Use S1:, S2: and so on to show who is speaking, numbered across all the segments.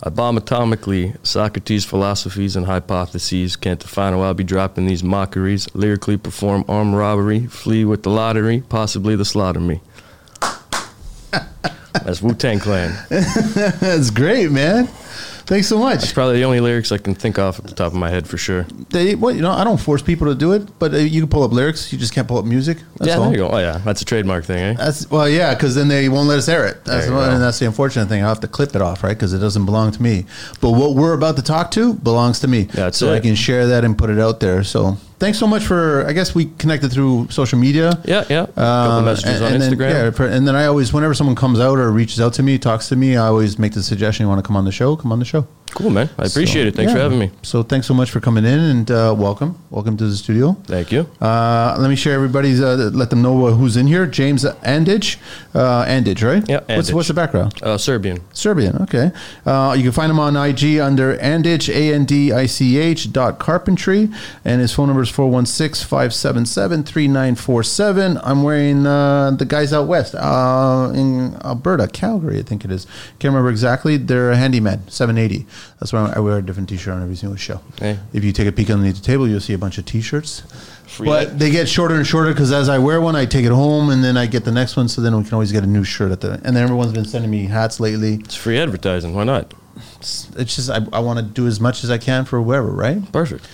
S1: I bomb atomically, Socrates' philosophies and hypotheses. Can't define how I'll be dropping these mockeries. Lyrically perform armed robbery, flee with the lottery, possibly the slaughter me. That's Wu-Tang Clan.
S2: That's great, man. Thanks so much.
S1: That's probably the only lyrics I can think off at the top of my head for sure.
S2: I don't force people to do it, but you can pull up lyrics. You just can't pull up music. That's all.
S1: There you go. Oh, yeah. That's a trademark thing, eh?
S2: Because then they won't let us air it. That's the unfortunate thing. I'll have to clip it off, right? Because it doesn't belong to me. But what we're about to talk to belongs to me. I can share that and put it out there. So thanks so much for, I guess we connected through social media.
S1: Yeah. A couple messages on Instagram.
S2: And then I always, whenever someone comes out or reaches out to me, talks to me, I always make the suggestion, you want to come on the show? Come on the show.
S1: Cool, man. I appreciate it. Thanks for having me.
S2: So thanks so much for coming in and welcome. Welcome to the studio.
S1: Thank you.
S2: Let me share everybody's, let them know who's in here. James Andich. Andich, right?
S1: Yeah, Andich.
S2: What's the background?
S1: Serbian,
S2: okay. You can find him on IG under Andich, ANDICH.carpentry. And his phone number is 416-577-3947. I'm wearing the guys out west in Alberta, Calgary, I think it is. Can't remember exactly. They're a handyman, 780. That's why I wear a different t-shirt on every single show. Hey. If you take a peek underneath the table, you'll see a bunch of t-shirts. But they get shorter and shorter because as I wear one, I take it home and then I get the next one. So then we can always get a new shirt and then everyone's been sending me hats lately.
S1: It's free advertising. Why not?
S2: It's just, I want to do as much as I can for whoever, right?
S1: Perfect.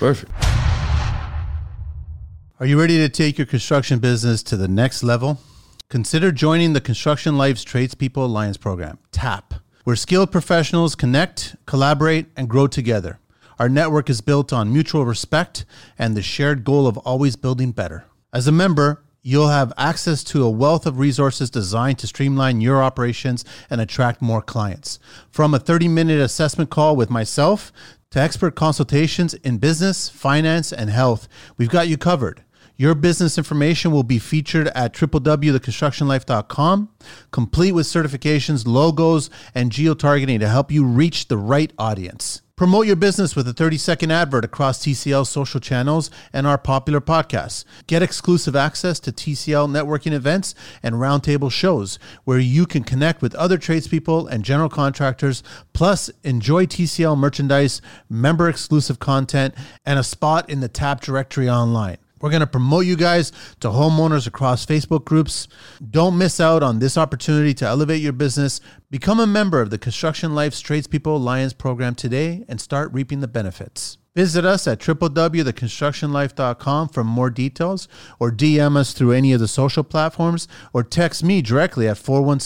S2: Are you ready to take your construction business to the next level? Consider joining the Construction Life's Tradespeople Alliance program, TAP, where skilled professionals connect, collaborate, and grow together. Our network is built on mutual respect and the shared goal of always building better. As a member, you'll have access to a wealth of resources designed to streamline your operations and attract more clients. From a 30-minute assessment call with myself to expert consultations in business, finance, and health, we've got you covered. Your business information will be featured at www.theconstructionlife.com, complete with certifications, logos, and geo-targeting to help you reach the right audience. Promote your business with a 30-second advert across TCL's social channels and our popular podcasts. Get exclusive access to TCL networking events and roundtable shows where you can connect with other tradespeople and general contractors, plus enjoy TCL merchandise, member-exclusive content, and a spot in the TAP directory online. We're going to promote you guys to homeowners across Facebook groups. Don't miss out on this opportunity to elevate your business. Become a member of the Construction Life's Tradespeople Alliance program today and start reaping the benefits. Visit us at www.theconstructionlife.com for more details or DM us through any of the social platforms or text me directly at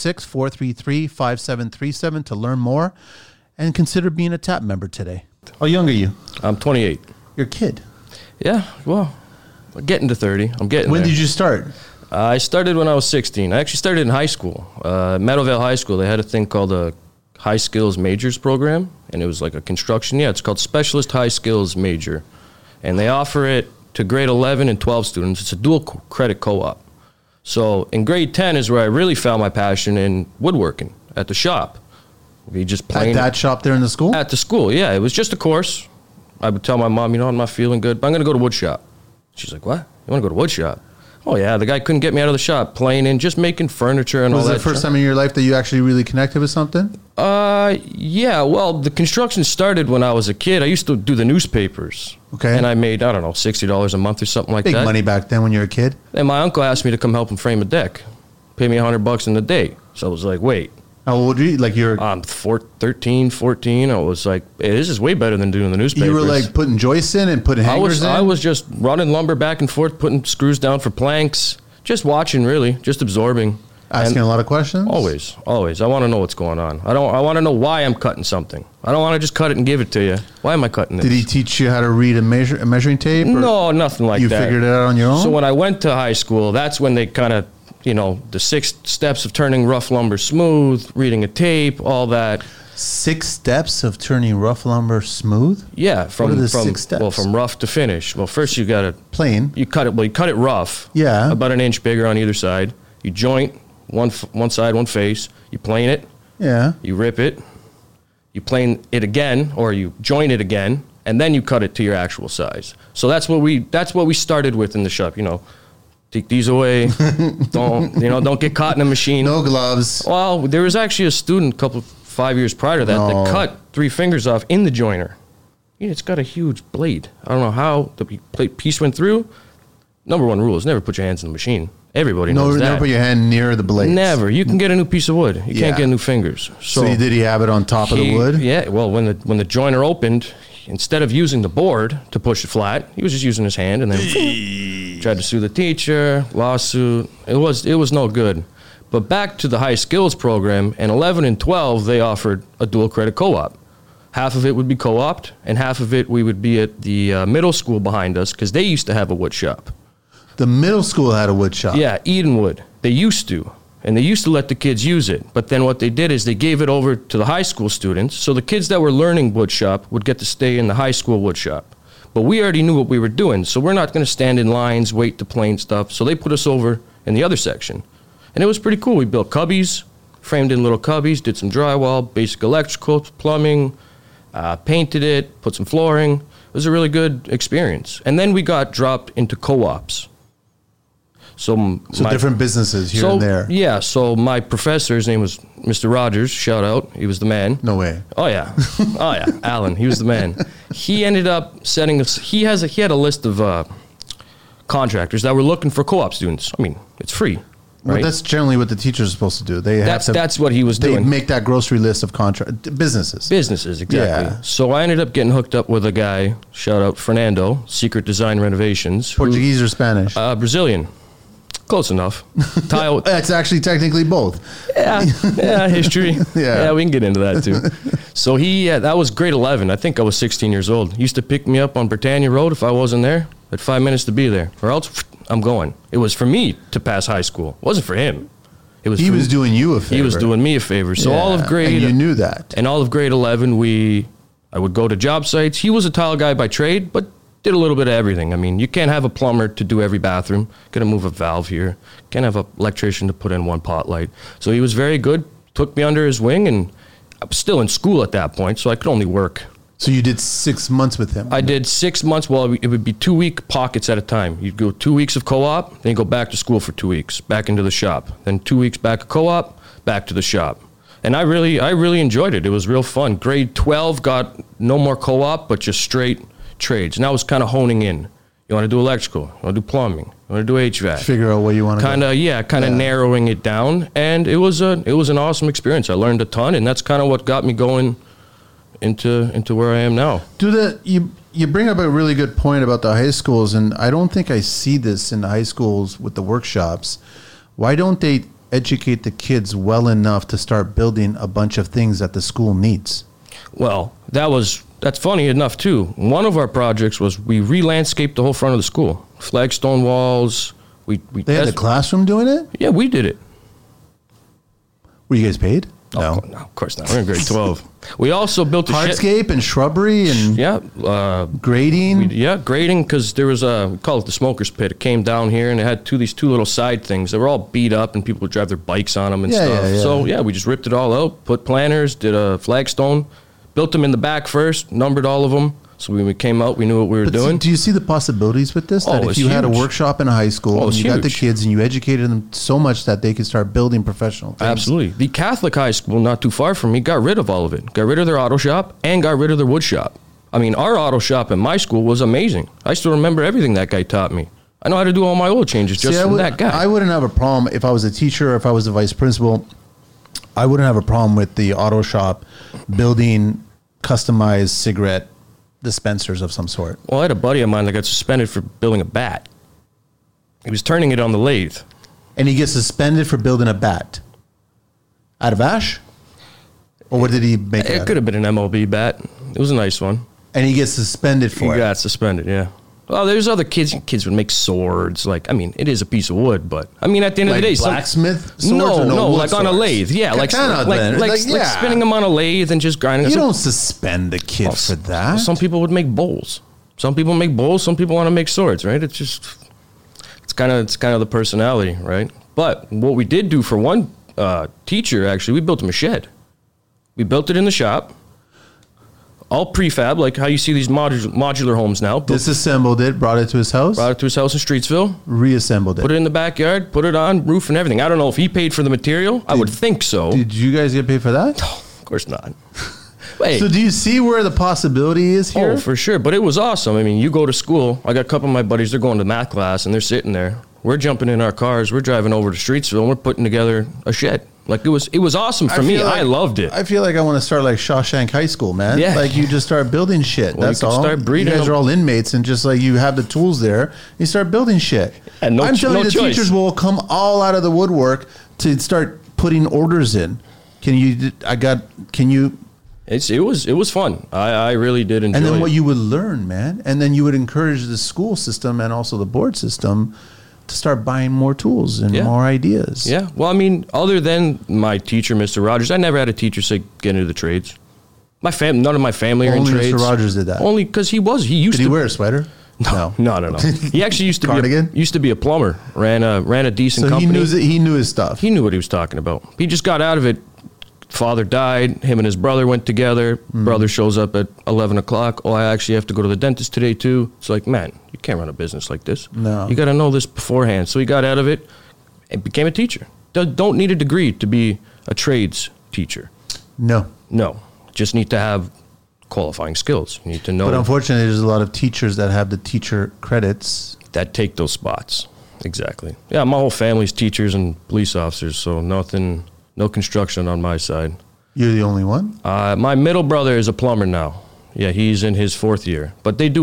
S2: 416-433-5737 to learn more and consider being a TAP member today. How young are you?
S1: I'm 28.
S2: You're a kid.
S1: Yeah, well, I'm getting to 30. I'm getting
S2: When
S1: there.
S2: did you start?
S1: I started when I was 16. I actually started in high school. Meadowvale High School, they had a thing called a High Skills Majors program, and it was like a construction. Yeah, it's called Specialist High Skills Major. And they offer it to grade 11 and 12 students. It's a dual credit co-op. So in grade 10 is where I really found my passion in woodworking at the shop. We just playing
S2: at that shop there in the school?
S1: At the school, yeah. It was just a course. I would tell my mom, I'm not feeling good, but I'm going to go to wood shop. She's like, what? You want to go to wood shop? Oh, yeah. The guy couldn't get me out of the shop playing and just making furniture and all that.
S2: Was it the first time in your life that you actually really connected with something?
S1: Yeah. Well, the construction started when I was a kid. I used to do the newspapers.
S2: Okay.
S1: And I made, I don't know, $60 a month or something like that.
S2: Big money back then when you were a kid.
S1: And my uncle asked me to come help him frame a deck. Pay me $100 in a day. So I was like, wait.
S2: How old were you? Like you're
S1: 13, 14. I was like, hey, this is way better than doing the newspapers.
S2: You were like putting joists in and putting hangers in?
S1: I was just running lumber back and forth, putting screws down for planks, just watching really, just absorbing.
S2: Asking a lot of questions?
S1: Always. I want to know what's going on. I want to know why I'm cutting something. I don't want to just cut it and give it to you. Why am I cutting this?
S2: Did he teach you how to read a measuring tape?
S1: No, nothing like that.
S2: You figured it out on your own?
S1: So when I went to high school, that's when they kind of, the 6 steps of turning rough lumber smooth, reading a tape, all that.
S2: 6 steps of turning rough lumber smooth?
S1: Yeah,
S2: what are the 6 steps?
S1: Well, from rough to finish. Well, first you got to
S2: plain.
S1: You cut it rough.
S2: Yeah.
S1: About an inch bigger on either side. You joint one side, one face. You plane it.
S2: Yeah.
S1: You rip it. You plane it again, or you joint it again, and then you cut it to your actual size. So that's what we started with in the shop. Take these away. Don't get caught in a machine.
S2: No gloves.
S1: Well, there was actually a student 5 years prior to that that cut 3 fingers off in the joiner. Yeah, it's got a huge blade. I don't know how the piece went through. Number 1 rule is never put your hands in the machine. Everybody knows that.
S2: Never put your hand near the blade.
S1: Never. You can get a new piece of wood. You can't get new fingers.
S2: So did he have it on top of the wood?
S1: Yeah. Well, when the joiner opened, instead of using the board to push it flat, he was just using his hand and then tried to sue the teacher, lawsuit. It was no good. But back to the high skills program, in 11 and 12, they offered a dual credit co-op. Half of it would be co-opted, and half of it we would be at the middle school behind us because they used to have a wood shop.
S2: The middle school had a wood shop?
S1: Yeah, Edenwood. They used to. And they used to let the kids use it. But then what they did is they gave it over to the high school students. So the kids that were learning wood shop would get to stay in the high school wood shop. But we already knew what we were doing. So we're not going to stand in lines, wait to plane stuff. So they put us over in the other section. And it was pretty cool. We built cubbies, framed in little cubbies, did some drywall, basic electrical, plumbing, painted it, put some flooring. It was a really good experience. And then we got dropped into co-ops. So
S2: different businesses here and there.
S1: Yeah, so my professor, his name was Mr. Rogers, shout out, he was the man.
S2: No way.
S1: Oh yeah, Alan, he was the man. He ended up setting us, he had a list of contractors that were looking for co-op students. I mean, it's free. Right?
S2: Well, that's generally what the teachers are supposed to do. That's
S1: what he was doing.
S2: They make that grocery list of businesses.
S1: Businesses, exactly. Yeah. So I ended up getting hooked up with a guy, shout out Fernando, Secret Design Renovations.
S2: Portuguese or Spanish?
S1: Brazilian. Close enough. Tile.
S2: It's actually technically both.
S1: Yeah, history. Yeah, we can get into that too. So that was grade 11. I think I was 16 years old. He used to pick me up on Britannia Road if I wasn't there. At 5 minutes to be there, or else I'm going. It was for me to pass high school. It wasn't for him.
S2: He was doing you a favor.
S1: He was doing me a favor. So all of grade,
S2: and you knew that.
S1: And all of grade 11, I would go to job sites. He was a tile guy by trade, but did a little bit of everything. I mean, you can't have a plumber to do every bathroom. Got to move a valve here. Can't have an electrician to put in one pot light. So he was very good. Took me under his wing, and I was still in school at that point, so I could only work.
S2: So you did 6 months with him?
S1: I did 6 months. Well, it would be 2 week pockets at a time. You'd go 2 weeks of co-op, then go back to school for 2 weeks, back into the shop. Then 2 weeks back of co-op, back to the shop. And I really enjoyed it. It was real fun. Grade 12 got no more co-op, but just straight trades. And I was kind of honing in. You want to do electrical? You want to do plumbing? You want to do HVAC?
S2: Figure out what you want to do.
S1: Kind of narrowing it down. And it was an awesome experience. I learned a ton, and that's kind of what got me going into where I am now.
S2: You bring up a really good point about the high schools, and I don't think I see this in the high schools with the workshops. Why don't they educate the kids well enough to start building a bunch of things that the school needs?
S1: Well, that's funny enough too. One of our projects was we re-landscaped the whole front of the school. Flagstone walls.
S2: They had the classroom doing it?
S1: Yeah, we did it.
S2: Were you guys paid?
S1: No, of course not. We're in grade 12. We also built a
S2: hardscape and shrubbery and grading.
S1: Grading, because there was we call it the smoker's pit. It came down here and it had these two little side things. They were all beat up and people would drive their bikes on them and stuff. Yeah. So we just ripped it all out, put planters, did a flagstone, built them in the back first, numbered all of them. So when we came out, we knew what we were doing.
S2: Do you see the possibilities with this? That if you had a workshop in a high school and you got the kids and you educated them so much that they could start building professional things?
S1: Absolutely. The Catholic high school, not too far from me, got rid of all of it. Got rid of their auto shop and got rid of their wood shop. I mean, our auto shop in my school was amazing. I still remember everything that guy taught me. I know how to do all my oil changes from that guy.
S2: I wouldn't have a problem if I was a teacher or if I was the vice principal. I wouldn't have a problem with the auto shop building customized cigarette dispensers of some sort.
S1: Well, I had a buddy of mine that got suspended for building a bat. He was turning it on the lathe.
S2: And he gets suspended for building a bat? Out of ash? Or what did he make it?
S1: It could have been an MLB bat. It was a nice one.
S2: And he gets suspended for it?
S1: He got suspended, yeah. Well, there's other kids. Kids would make swords. It is a piece of wood, but at the end of the day,
S2: blacksmith swords.
S1: No, like on a lathe. Yeah, like spinning them on a lathe and just grinding.
S2: You don't suspend the kid for that.
S1: Some people would make bowls. Some people make bowls. Some people want to make swords. Right? It's kind of the personality, right? But what we did do for one teacher, actually, we built him a shed. We built it in the shop. All prefab, like how you see these modular homes now.
S2: Disassembled it, brought it to his house?
S1: Brought it to his house in Streetsville.
S2: Reassembled it.
S1: Put it in the backyard, put it on, roof and everything. I don't know if he paid for the material. I would think so.
S2: Did you guys get paid for that?
S1: Of course not. Hey.
S2: So do you see where the possibility is here?
S1: Oh, for sure. But it was awesome. I mean, you go to school. I got a couple of my buddies. They're going to math class, and they're sitting there. We're jumping in our cars. We're driving over to Streetsville, and we're putting together a shed. Like, it was awesome for me. I loved it.
S2: I feel like I want to start like Shawshank High School, man.
S1: Yeah.
S2: Like, you just start building shit.
S1: Well,
S2: That's
S1: you can
S2: all.
S1: start breeding
S2: you guys
S1: them.
S2: are all inmates, and just like you have the tools there, you start building shit.
S1: And
S2: I'm telling you, the
S1: choice.
S2: teachers will come all out of the woodwork to start putting orders in. Can you?
S1: It was fun. I really did enjoy it.
S2: And then what you would learn, man, and then you would encourage the school system and also the board system to start buying more tools and more ideas.
S1: Yeah. Well, I mean, other than my teacher, Mr. Rogers, I never had a teacher say get into the trades. None of my family are in
S2: Only
S1: trades.
S2: Mr. Rogers did that.
S1: Only because he used
S2: Did
S1: to
S2: he wear a sweater?
S1: No. He actually used to
S2: Cardigan?
S1: be a plumber. Ran a decent
S2: So
S1: company.
S2: he knew his stuff.
S1: He knew what he was talking about. He just got out of it. Father died. Him and his brother went together. Brother shows up at 11 o'clock. Oh, I actually have to go to the dentist today too. It's like, man, you can't run a business like this.
S2: No.
S1: You got to know this beforehand. So he got out of it and became a teacher. Don't need a degree to be a trades teacher.
S2: No.
S1: Just need to have qualifying skills. You need to know.
S2: But unfortunately, there's a lot of teachers that have the teacher credits.
S1: That take those spots. Exactly. Yeah, my whole family's teachers and police officers, so no construction on my side.
S2: You're the only one?
S1: My middle brother is a plumber now. Yeah, he's in his 4th year. But they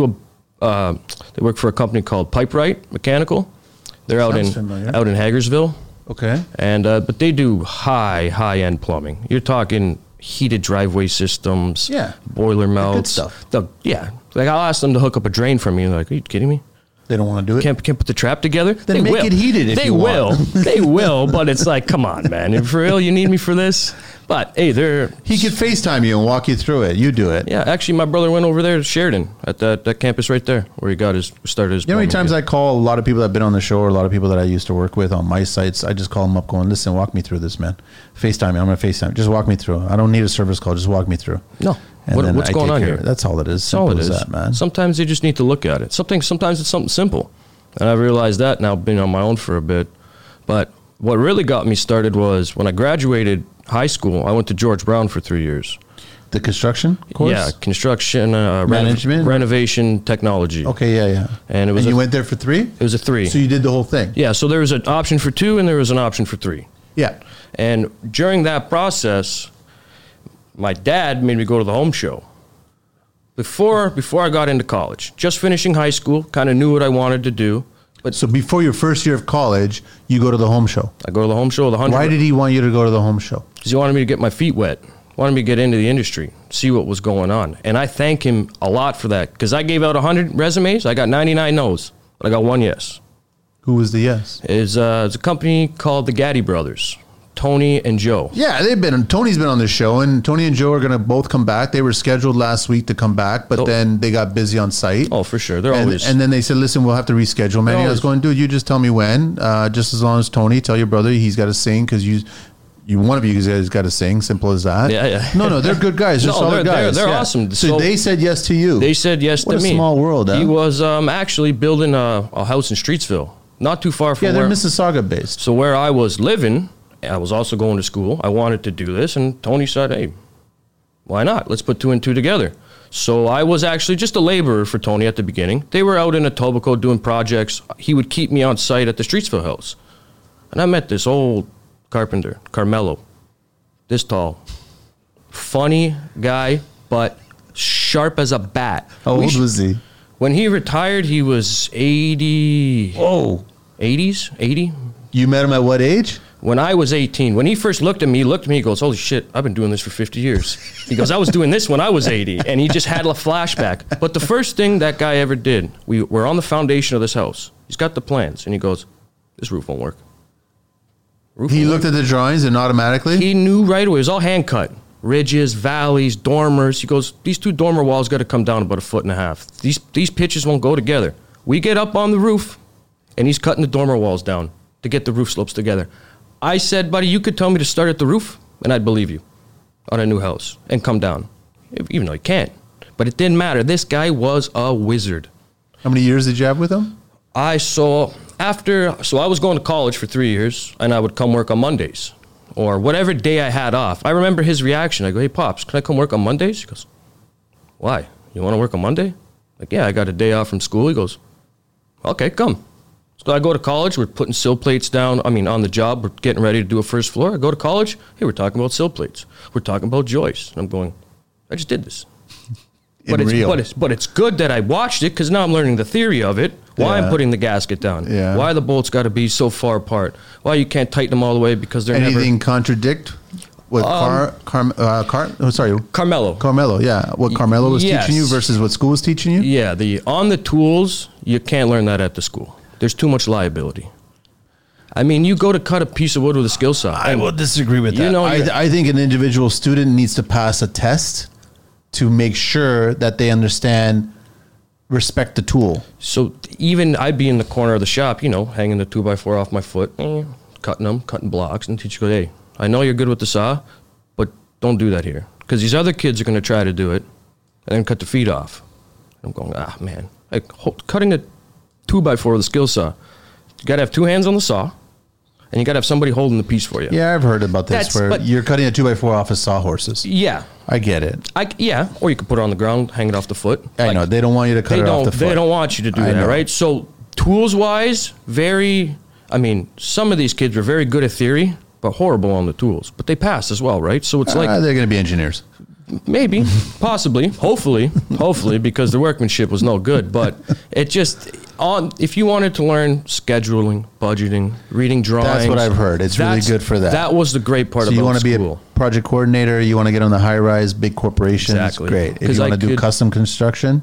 S1: they work for a company called Pipewright Mechanical. They're out in Hagersville.
S2: Okay.
S1: And but they do high-end plumbing. You're talking heated driveway systems, boiler melts.
S2: Good stuff.
S1: Like, I'll ask them to hook up a drain for me. Like, are you kidding me?
S2: They don't want to do it?
S1: Can't put the trap together?
S2: Then make it heated if you want.
S1: They will, but it's like, come on, man. For real, you need me for this? But, hey,
S2: He could FaceTime you and walk you through it. You do it.
S1: Yeah, actually, my brother went over there to Sheridan at that campus right there where he started his.
S2: You know how many times I call a lot of people that have been on the show or a lot of people that I used to work with on my sites, I just call them up going, listen, walk me through this, man. FaceTime me. I'm going to FaceTime. Just walk me through. I don't need a service call. Just walk me through.
S1: No.
S2: And
S1: What's going on here?
S2: That's all it is. Simple as that, man.
S1: Sometimes you just need to look at it. Sometimes it's something simple. And I've realized that now, being on my own for a bit. But what really got me started was when I graduated high school, I went to George Brown for 3 years.
S2: The construction course?
S1: Yeah, construction,
S2: management,
S1: renovation technology.
S2: Okay, yeah.
S1: And
S2: you went there for 3?
S1: It was a 3.
S2: So you did the whole thing?
S1: Yeah, so there was an option for 2 and there was an option for 3.
S2: Yeah.
S1: And during that process, my dad made me go to the home show. Before I got into college, just finishing high school, kind of knew what I wanted to do. But
S2: so before your first year of college, you go to the home show.
S1: I go to the home show.
S2: Why did he want you to go to the home show?
S1: Because he wanted me to get my feet wet. Wanted me to get into the industry, see what was going on. And I thank him a lot for that. Because I gave out 100 resumes. I got 99 no's, but I got 1 yes.
S2: Who was the yes?
S1: It's a company called the Gaddy Brothers. Tony and Joe.
S2: Yeah, Tony's been on the show, and Tony and Joe are going to both come back. They were scheduled last week to come back, but then they got busy on site.
S1: Oh, for sure.
S2: And then they said, listen, we'll have to reschedule, man. I was going, dude, you just tell me when. Just as long as Tony, tell your brother he's got to sing because one of you guys got to sing. Simple as that.
S1: Yeah.
S2: No, they're good guys. They're solid guys.
S1: They're awesome.
S2: So they said yes to you.
S1: They said yes to me.
S2: What a small world, huh?
S1: He was actually building a house in Streetsville, not too far from
S2: they're Mississauga based.
S1: So where I was living, I was also going to school. I wanted to do this, and Tony said, hey, why not? Let's put 2 and 2 together. So I was actually just a laborer for Tony at the beginning. They were out in Etobicoke doing projects. He would keep me on site at the Streetsville house. And I met this old carpenter, Carmelo, this tall. Funny guy, but sharp as a bat.
S2: How old was he?
S1: When he retired, he was 80.
S2: Whoa.
S1: 80.
S2: You met him at what age?
S1: When I was 18, when he first looked at me, he goes, holy shit, I've been doing this for 50 years. He goes, I was doing this when I was 80. And he just had a flashback. But the first thing that guy ever did, we were on the foundation of this house. He's got the plans. And he goes, this roof won't work.
S2: He looked at the drawings and automatically?
S1: He knew right away. It was all hand cut. Ridges, valleys, dormers. He goes, these 2 dormer walls got to come down about 1.5 feet. These pitches won't go together. We get up on the roof, and he's cutting the dormer walls down to get the roof slopes together. I said, buddy, you could tell me to start at the roof, and I'd believe you on a new house and come down, even though you can't. But it didn't matter. This guy was a wizard.
S2: How many years did you have with him?
S1: So I was going to college for 3 years, and I would come work on Mondays. or whatever day I had off. I remember his reaction. I go, hey, Pops, can I come work on Mondays? He goes, why? You want to work on Monday? Like, yeah, I got a day off from school. He goes, okay, come. So I go to college. We're putting sill plates down. On the job. We're getting ready to do a first floor. I go to college. Hey, we're talking about sill plates. We're talking about joists. And I'm going, I just did this. But it's good that I watched it because now I'm learning the theory of it. Why I'm putting the gasket down. Yeah. Why the bolts got to be so far apart. Why you can't tighten them all the way because they're
S2: Anything contradict what
S1: Carmelo.
S2: Carmelo, yeah. What Carmelo was teaching you versus what school was teaching you?
S1: Yeah, on the tools, you can't learn that at the school. There's too much liability. You go to cut a piece of wood with a skill saw.
S2: I will disagree with that. I think an individual student needs to pass a test to make sure that they respect the tool.
S1: So even I'd be in the corner of the shop, hanging the 2x4 off my foot, cutting blocks, and teacher goes, hey, I know you're good with the saw, but don't do that here. Because these other kids are going to try to do it and then cut the feet off. I'm going, man. Cutting a 2x4 with a skill saw, you got to have two hands on the saw, and you got to have somebody holding the piece for you.
S2: Yeah, I've heard about this you're cutting a 2x4 off of sawhorses.
S1: Yeah.
S2: I get it.
S1: Or you could put it on the ground, hang it off the foot.
S2: I know. They don't want you to cut it off the foot.
S1: They don't want you to do that, right? So tools-wise, some of these kids were very good at theory, but horrible on the tools. But they passed as well, right? So it's
S2: they're going to be engineers.
S1: Maybe, possibly, hopefully, because the workmanship was no good. But if you wanted to learn scheduling, budgeting, reading drawings.
S2: That's what I've heard. It's really good for that.
S1: That was the great part about school.
S2: You want to be a project coordinator, you want to get on the high-rise, big corporations.
S1: Exactly.
S2: Great. If you want to do custom construction.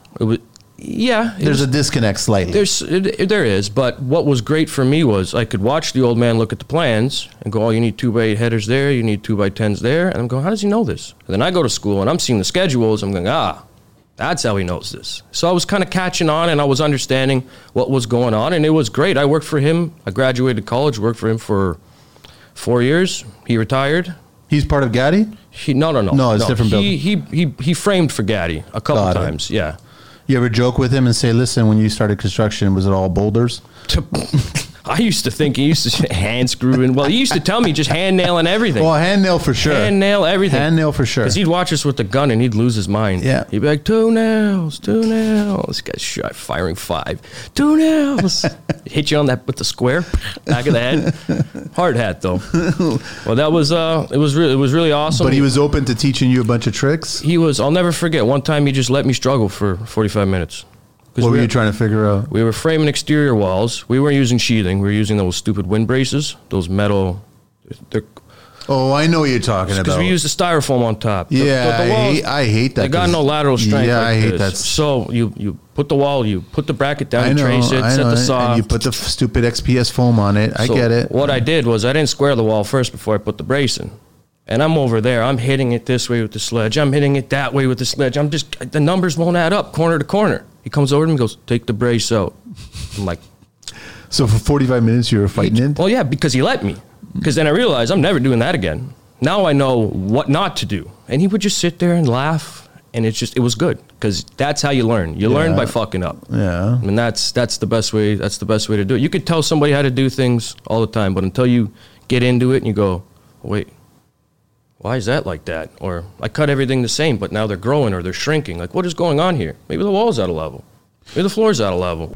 S1: There's
S2: a disconnect slightly.
S1: There is, but what was great for me was I could watch the old man look at the plans and go, oh, you need 2x8 headers there, you need 2x10s there, and I'm going, how does he know this? And then I go to school and I'm seeing the schedules, I'm going, that's how he knows this. So I was kind of catching on and I was understanding what was going on, and it was great. I worked for him. I graduated college, worked for him for 4 years. He retired.
S2: He's part of Gaddy?
S1: No,
S2: it's different building.
S1: He framed for Gaddy a couple times, yeah.
S2: You ever joke with him and say, listen, when you started construction, was it all boulders?
S1: I used to think he used to hand screw in. Well, he used to tell me just hand nailing everything.
S2: Well, hand nail for sure.
S1: Hand nail everything.
S2: Hand nail for sure.
S1: Because he'd watch us with the gun and he'd lose his mind.
S2: Yeah.
S1: He'd be like, 2 nails. This guy's shot, firing 5. 2 nails. Hit you on that with the square, back of the head. Hard hat, though. Well, that was, it was really awesome.
S2: But he was open to teaching you a bunch of tricks?
S1: He was. I'll never forget. One time he just let me struggle for 45 minutes.
S2: What were you trying to figure out?
S1: We were framing exterior walls. We weren't using sheathing. We were using those stupid wind braces, those metal.
S2: Oh, I know what you're talking about.
S1: Because we used the styrofoam on top.
S2: Yeah,
S1: the walls,
S2: I hate that.
S1: They got no lateral strength.
S2: Yeah, I hate that.
S1: So you put the wall, you put the bracket down, you trace it, set the saw.
S2: And you put the stupid XPS foam on it. I get it.
S1: What I did was I didn't square the wall first before I put the brace in. And I'm over there. I'm hitting it this way with the sledge. I'm hitting it that way with the sledge. The numbers won't add up corner to corner. He comes over to me and goes, take the brace out. I'm like.
S2: So for 45 minutes you were fighting it?
S1: Well, yeah, because he let me. Because then I realized I'm never doing that again. Now I know what not to do. And he would just sit there and laugh. And it was good. Because that's how you learn. You learn by fucking up.
S2: Yeah.
S1: And that's the best way. That's the best way to do it. You could tell somebody how to do things all the time. But until you get into it and you go, wait. Why is that like that? Or I cut everything the same, but now they're growing or they're shrinking. Like, what is going on here? Maybe the wall's out of level. Maybe the floor's out of level.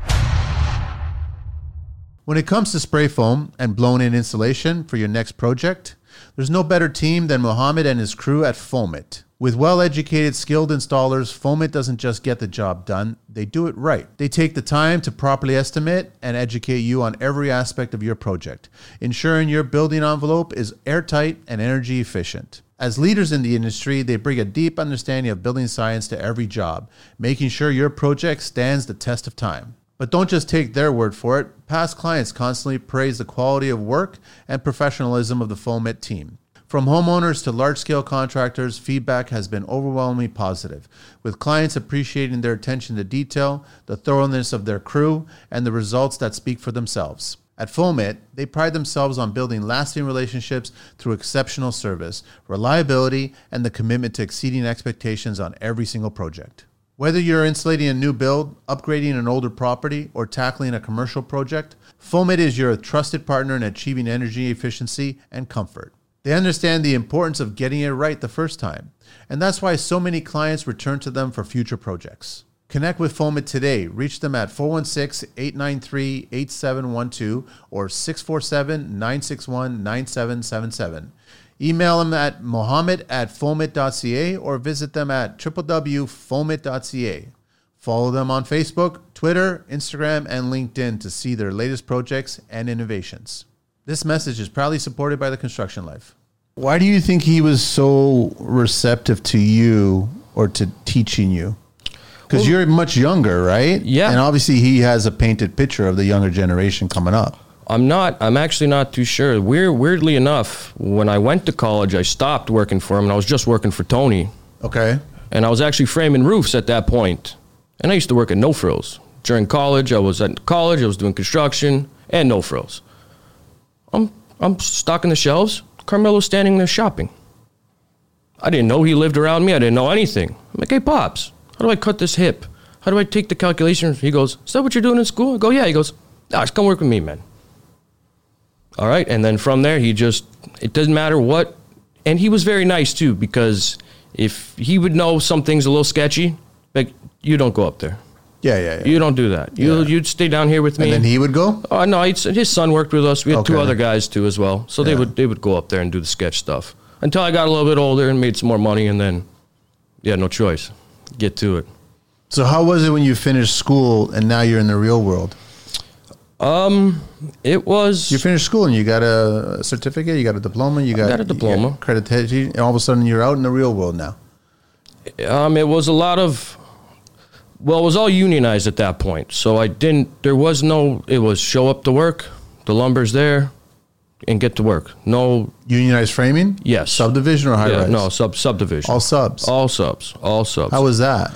S2: When it comes to spray foam and blown-in insulation for your next project, there's no better team than Mohammed and his crew at Foamit. With well-educated, skilled installers, Foamit doesn't just get the job done, they do it right. They take the time to properly estimate and educate you on every aspect of your project, ensuring your building envelope is airtight and energy efficient. As leaders in the industry, they bring a deep understanding of building science to every job, making sure your project stands the test of time. But don't just take their word for it. Past clients constantly praise the quality of work and professionalism of the Foamit team. From homeowners to large-scale contractors, feedback has been overwhelmingly positive, with clients appreciating their attention to detail, the thoroughness of their crew, and the results that speak for themselves. At Foamit, they pride themselves on building lasting relationships through exceptional service, reliability, and the commitment to exceeding expectations on every single project. Whether you're insulating a new build, upgrading an older property, or tackling a commercial project, Foamit is your trusted partner in achieving energy efficiency and comfort. They understand the importance of getting it right the first time, and that's why so many clients return to them for future projects. Connect with Foamit today. Reach them at 416-893-8712 or 647-961-9777. Email them at mohammed@foamit.ca or visit them at www.foamit.ca. Follow them on Facebook, Twitter, Instagram, and LinkedIn to see their latest projects and innovations. This message is proudly supported by the Construction Life. Why do you think he was so receptive to you or to teaching you? Because you're much younger, right?
S1: Yeah.
S2: And obviously he has a painted picture of the younger generation coming up.
S1: I'm actually not too sure. Weirdly enough, when I went to college, I stopped working for him and I was just working for Tony.
S2: Okay.
S1: And I was actually framing roofs at that point. And I used to work at No Frills. During college, I was doing construction and No Frills. I'm stocking the shelves. Carmelo's standing there shopping. I didn't know he lived around me. I didn't know anything. I'm like, hey, Pops, how do I cut this hip? How do I take the calculation? He goes, is that what you're doing in school? I go, yeah. He goes, just come work with me, man. All right. And then from there, it doesn't matter what. And he was very nice too, because if he would know something's a little sketchy, like, you don't go up there.
S2: Yeah.
S1: You don't do that. You'd stay down here with me.
S2: And then he would go?
S1: Oh, no, his son worked with us. We had two other guys too as well. So they would go up there and do the sketch stuff until I got a little bit older and made some more money, and then, no choice. Get to it.
S2: So how was it when you finished school and now you're in the real world?
S1: It was...
S2: You finished school and you got a certificate, you got a diploma, you got
S1: a diploma.
S2: Accreditation, and all of a sudden you're out in the real world now.
S1: It was a lot of... Well, it was all unionized at that point. So it was show up to work, the lumber's there, and get to work. No...
S2: Unionized framing?
S1: Yes.
S2: Subdivision or high-rise?
S1: No, subdivision.
S2: All subs?
S1: All subs.
S2: How was that?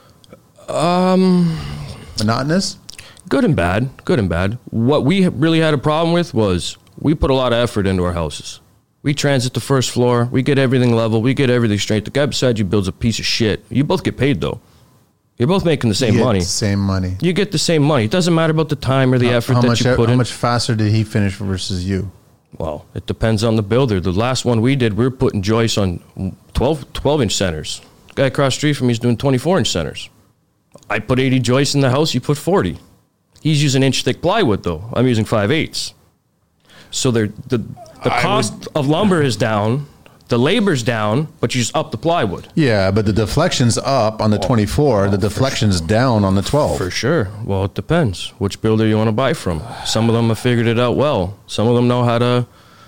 S2: Monotonous?
S1: Good and bad. What we really had a problem with was we put a lot of effort into our houses. We transit the first floor. We get everything level. We get everything straight. The guy beside you builds a piece of shit. You both get paid, though. You're both making the same money.
S2: Same money.
S1: You get the same money. It doesn't matter about the time or the effort that you put in.
S2: How much faster did he finish versus you?
S1: Well, it depends on the builder. The last one we did, we were putting joists on 12-inch centers. The guy across the street from me is doing 24-inch centers. I put 80 joists in the house. You put 40. He's using inch-thick plywood, though. I'm using 5/8. So the cost of lumber is down, the labor's down, but you just up the plywood.
S2: Yeah, but the deflection's up on the 24, the deflection's down on the 12.
S1: For sure. Well, it depends which builder you want to buy from. Some of them have figured it out well. Some of them know how to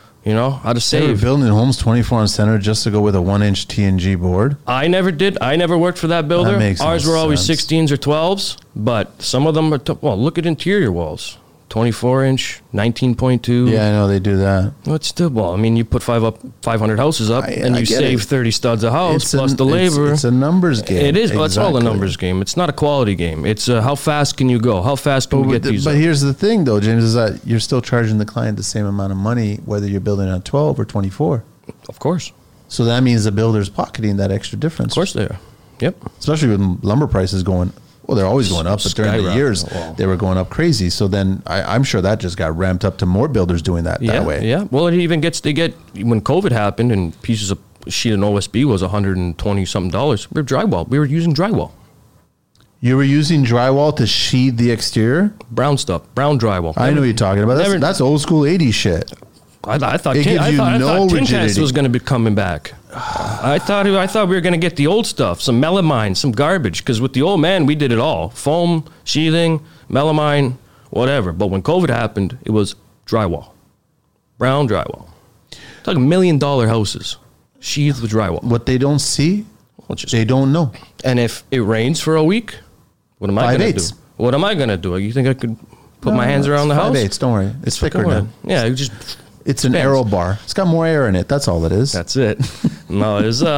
S1: save.
S2: They were building homes 24 on center just to go with a 1-inch TNG board?
S1: I never did. I never worked for that builder.
S2: That makes
S1: Ours
S2: no
S1: were always
S2: sense.
S1: 16s or 12s, but some of them are, look at interior walls. 24-inch, 19.2.
S2: Yeah, I know they do that.
S1: Well, it's still, you put 500 houses up and you save 30 studs a house plus the labor.
S2: It's a numbers game.
S1: It is, but it's all a numbers game. It's not a quality game. It's how fast can you go? How fast can we get these
S2: But
S1: up?
S2: here's the thing, though, James, is that you're still charging the client the same amount of money whether you're building on 12 or 24.
S1: Of course.
S2: So that means the builder's pocketing that extra difference.
S1: Of course they are. Yep.
S2: Especially with lumber prices going, well, they're always going up, but during the years, they were going up crazy. So then I'm sure that just got ramped up to more builders doing that way.
S1: Yeah. Well, it even when COVID happened and pieces of sheet and OSB was $120-something. We were drywall. We were using drywall.
S2: You were using drywall to sheathe the exterior?
S1: Brown stuff. Brown drywall.
S2: I know what you're talking about. That's old school 80s shit.
S1: I thought
S2: It gives you no
S1: Tin
S2: rigidity.
S1: Test was going to be coming back. I thought we were going to get the old stuff, some melamine, some garbage, because with the old man, we did it all. Foam, sheathing, melamine, whatever. But when COVID happened, it was drywall. Brown drywall. It's like $1 million houses, sheathed with drywall.
S2: What they don't see, they don't know.
S1: And if it rains for a week, what am I going to do? What am I going to do? You think I could put my hands around the house?
S2: 5/8, don't worry. It's thicker now.
S1: Yeah,
S2: It's an aero bar. It's got more air in it. That's all it is.
S1: That's it. No,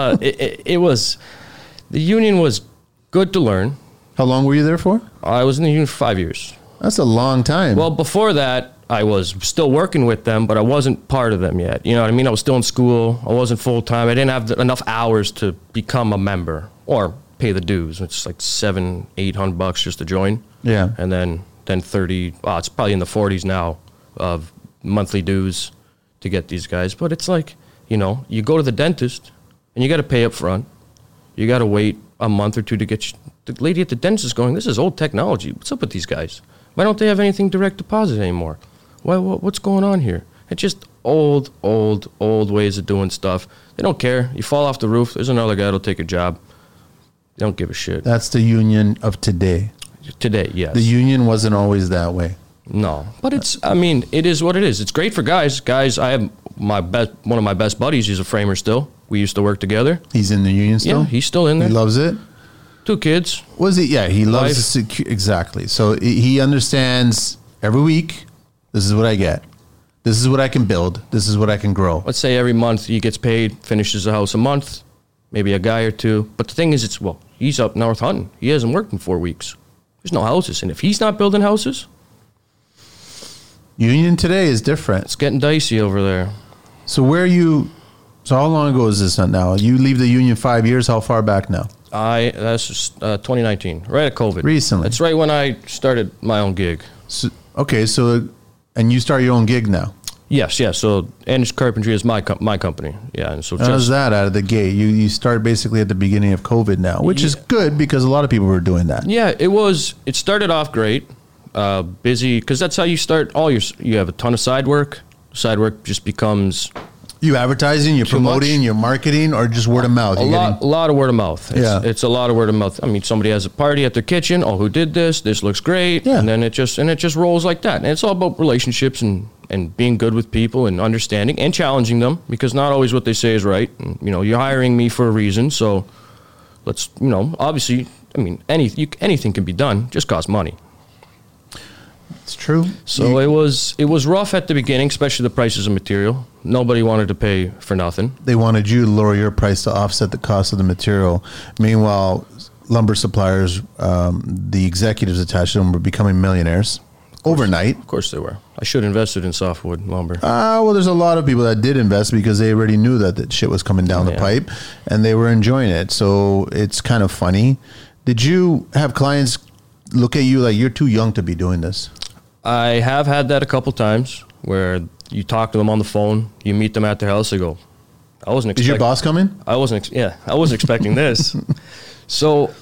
S1: it was, the union was good to learn.
S2: How long were you there for?
S1: I was in the union for 5 years.
S2: That's a long time.
S1: Well, before that, I was still working with them, but I wasn't part of them yet. You know what I mean? I was still in school. I wasn't full time. I didn't have enough hours to become a member or pay the dues. It's like $700-800 just to join.
S2: Yeah.
S1: And then 30. It's probably in the 40s now of monthly dues to get these guys. But it's like, you go to the dentist and you got to pay up front. You got to wait a month or two to get the lady at the dentist is going, this is old technology. What's up with these guys? Why don't they have anything direct deposit anymore? What's going on here? It's just old ways of doing stuff. They don't care. You fall off the roof, there's another guy that'll take a job. They don't give a shit.
S2: That's the union of today.
S1: Today, yes.
S2: The union wasn't always that way.
S1: No, but it is what it is. It's great for guys. Guys, I have one of my best buddies. He's a framer still. We used to work together.
S2: He's in the union still?
S1: Yeah, he's still in there.
S2: He loves it?
S1: 2 kids.
S2: Was he? Yeah, he loves exactly. So he understands every week, this is what I get. This is what I can build. This is what I can grow.
S1: Let's say every month he gets paid, finishes the house a month, maybe a guy or two. But the thing is, he's up north hunting. He hasn't worked in 4 weeks. There's no houses. And if he's not building houses,
S2: union today is different.
S1: It's getting dicey over there.
S2: So so how long ago is this now? You leave the union 5 years. How far back now?
S1: That's just 2019, right at COVID.
S2: Recently.
S1: That's right when I started my own gig.
S2: So and you start your own gig now?
S1: Yes. So Anderson Carpentry is my company. Yeah, and so
S2: how's that out of the gate? You start basically at the beginning of COVID now, which is good because a lot of people were doing that.
S1: Yeah, it started off great, busy, because that's how you start you have a ton of side work. Side work just becomes...
S2: You advertising, you're promoting, you're marketing, or just word of mouth?
S1: A lot of word of mouth. It's a lot of word of mouth. I mean, somebody has a party at their kitchen. Oh, who did this? This looks great. Yeah. And then it just rolls like that. And it's all about relationships and being good with people and understanding and challenging them, because not always what they say is right. And, you're hiring me for a reason. So let's, obviously, I mean, anything can be done. Just costs money.
S2: It's true.
S1: So it was rough at the beginning, especially the prices of material. Nobody wanted to pay for nothing.
S2: They wanted you to lower your price to offset the cost of the material. Meanwhile, lumber suppliers, the executives attached to them were becoming millionaires overnight.
S1: Of course they were. I should have invested in softwood lumber.
S2: Well, there's a lot of people that did invest because they already knew that shit was coming down the pipe, and they were enjoying it. So it's kind of funny. Did you have clients look at you like you're too young to be doing this?
S1: I have had that a couple times where you talk to them on the phone, you meet them at their house, they go, I wasn't expecting...
S2: Is your boss coming?
S1: I wasn't expecting this. So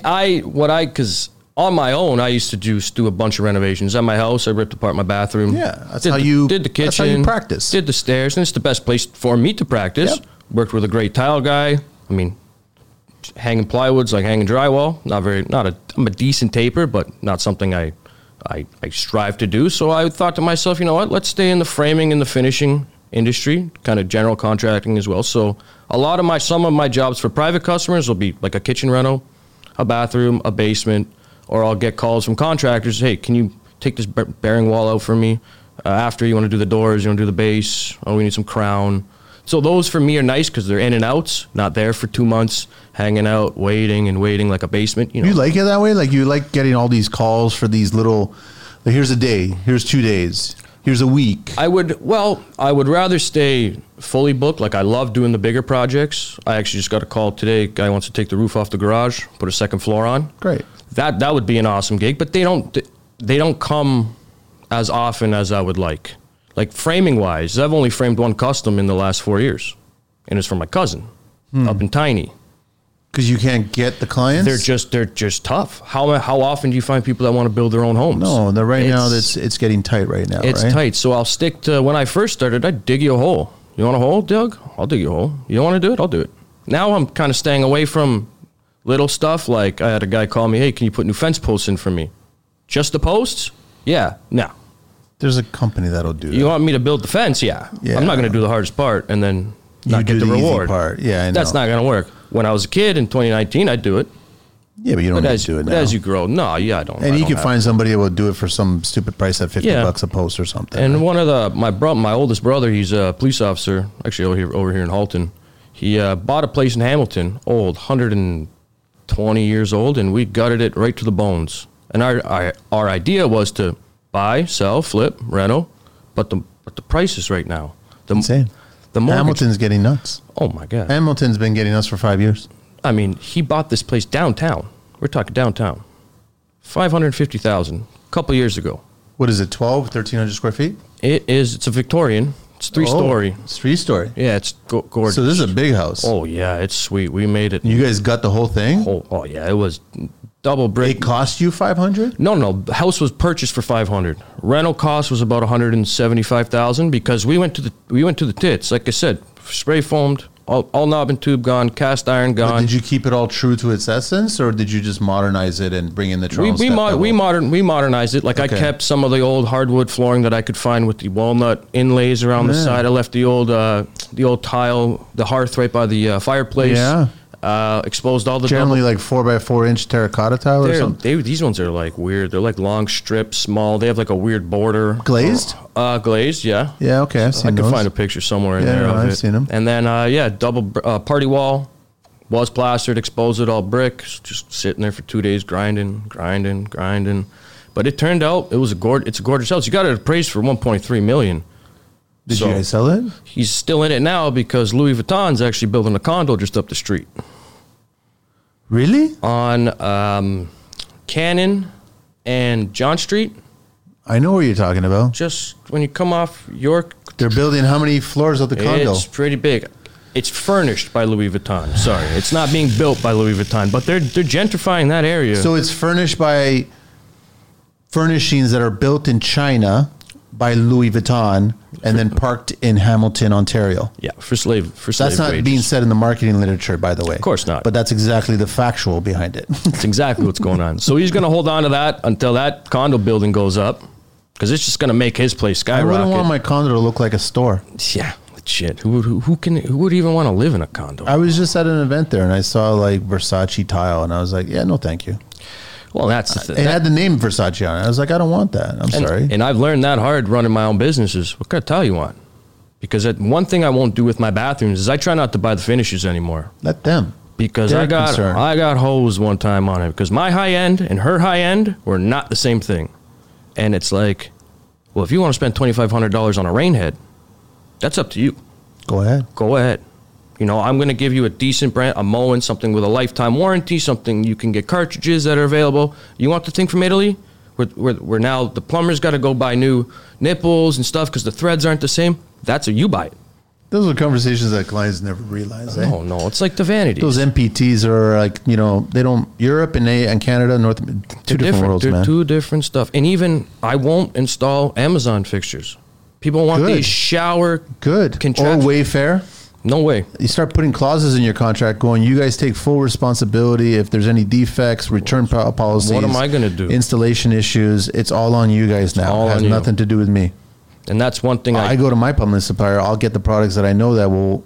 S1: because on my own, I used to just do a bunch of renovations. At my house, I ripped apart my bathroom.
S2: Yeah, did the kitchen. That's how you practice.
S1: Did the stairs, and it's the best place for me to practice. Yep. Worked with a great tile guy. I mean, hanging plywood's like hanging drywall. I'm a decent taper, but not something I strive to do. So I thought to myself, you know what, let's stay in the framing and the finishing industry, kind of general contracting as well. So some of my jobs for private customers will be like a kitchen reno, a bathroom, a basement, or I'll get calls from contractors, hey, can you take this bearing wall out for me? After you want to do the doors, you want to do the base, we need some crown. So those for me are nice because they're in and outs, not there for 2 months, hanging out, waiting like a basement.
S2: You like it that way? Like you like getting all these calls for these little, here's a day, here's 2 days, here's a week. I would
S1: rather stay fully booked. Like I love doing the bigger projects. I actually just got a call today. Guy wants to take the roof off the garage, put a second floor on.
S2: Great.
S1: That would be an awesome gig, but they don't come as often as I would like. Like framing wise, I've only framed one custom in the last 4 years, and it's from my cousin up in Tiny.
S2: Because you can't get the clients?
S1: They're just tough. How often do you find people that want to build their own homes?
S2: No, now it's getting tight right now.
S1: It's tight. So I'll stick to when I first started. I'd dig you a hole. You want a hole, Doug? I'll dig you a hole. You don't want to do it? I'll do it. Now I'm kind of staying away from little stuff. Like I had a guy call me, hey, can you put new fence posts in for me? Just the posts? Yeah. No.
S2: There's a company that'll do that.
S1: You want me to build the fence? Yeah. I'm not going to do the hardest part and then not get the reward.
S2: Easy part. Yeah, I know.
S1: That's not going to work. When I was a kid in 2019, I'd do it.
S2: Yeah, but you don't need to do it now.
S1: As you grow, no, yeah, I don't.
S2: And you can find somebody who will do it for some stupid price at $50 a post or something.
S1: And one of my oldest brother, he's a police officer, actually over here in Halton. He bought a place in Hamilton, old, 120 years old, and we gutted it right to the bones. And our idea was to buy, sell, flip, reno, but the prices right now,
S2: insane. Hamilton's getting nuts.
S1: Oh my God.
S2: Hamilton's been getting nuts for 5 years.
S1: I mean, he bought this place downtown. We're talking downtown. $550,000 a couple years ago.
S2: What is it, 1,300 square feet?
S1: It's a Victorian. It's 3-story.
S2: It's 3-story.
S1: Yeah, it's gorgeous.
S2: So this is a big house.
S1: Oh, yeah, it's sweet. We made it.
S2: You guys got the whole thing?
S1: Oh yeah, it was double brick.
S2: It cost you 500?
S1: No. The house was purchased for 500. Rental cost was about 175,000 because we went to the tits. Like I said, spray foamed, all knob and tube gone, cast iron
S2: But
S1: gone.
S2: did you keep it all true to its essence, or did you just modernize it and bring in the Toronto
S1: we modernized it. Like I kept some of the old hardwood flooring that I could find with the walnut inlays around the side. I left the old tile, the hearth right by the fireplace.
S2: Yeah.
S1: Exposed all the
S2: Generally like 4x4 inch terracotta tile or something?
S1: These ones are like weird. They're like long strips, small. They have like a weird border.
S2: Glazed?
S1: Glazed, yeah.
S2: Yeah, okay, I've seen
S1: I
S2: those.
S1: can find a picture somewhere in there.
S2: I've seen them.
S1: And then, double party wall was plastered, exposed it all brick, just sitting there for 2 days, grinding. But it turned out it's a gorgeous house. You got it appraised for $1.3 million.
S2: Did you guys sell it?
S1: He's still in it now because Louis Vuitton's actually building a condo just up the street.
S2: Really?
S1: On Cannon and John Street.
S2: I know what you're talking about.
S1: Just when you come off York.
S2: They're building how many floors of the condo?
S1: It's pretty big. It's furnished by Louis Vuitton. Sorry, it's not being built by Louis Vuitton, but they're gentrifying that area.
S2: So it's furnished by furnishings that are built in China by Louis Vuitton and then parked in Hamilton, Ontario.
S1: Yeah, for slave
S2: That's not
S1: wages.
S2: being said in the marketing literature, by the way.
S1: Of course not.
S2: But that's exactly the factual behind it.
S1: That's exactly what's going on. So he's going to hold on to that until that condo building goes up because it's just going to make his place
S2: I
S1: skyrocket.
S2: wouldn't want my condo to look like a store.
S1: Yeah, shit. Who would even want to live in a condo?
S2: I was just at an event there and I saw like Versace tile and I was like, yeah, no, thank you.
S1: Well, that's the thing.
S2: It had the name Versace on it. I was like, I don't want that. I'm sorry.
S1: And I've learned that hard running my own businesses. What kind of tile you want? Because one thing I won't do with my bathrooms is I try not to buy the finishes anymore.
S2: Let them.
S1: Because
S2: They're
S1: I got
S2: concerned.
S1: hosed one time on it because my high end and her high end were not the same thing. And it's like, well, if you want to spend $2,500 on a rain head, that's up to you.
S2: Go ahead.
S1: Go ahead. You know, I'm going to give you a decent brand, a Moen, something with a lifetime warranty, something you can get cartridges that are available. You want the thing from Italy? Where now the plumber's got to go buy new nipples and stuff because the threads aren't the same. That's a you buy it.
S2: Those are conversations that clients never realize. Eh?
S1: No, it's like the vanities.
S2: Those MPTs are like, you know, they don't, Europe and Canada, two different worlds,
S1: They're
S2: man.
S1: two different stuff. And even I won't install Amazon fixtures. People want
S2: Good.
S1: these shower
S2: Good. Or
S1: contraptions.
S2: Wayfair.
S1: No way.
S2: You start putting clauses in your contract going, you guys take full responsibility if there's any defects, return policies.
S1: What am I gonna do?
S2: Installation issues. It's all on you guys now.
S1: all
S2: It has
S1: on you.
S2: nothing to do with me.
S1: And that's one thing
S2: I go to my plumbing supplier. I'll get the products that I know that will.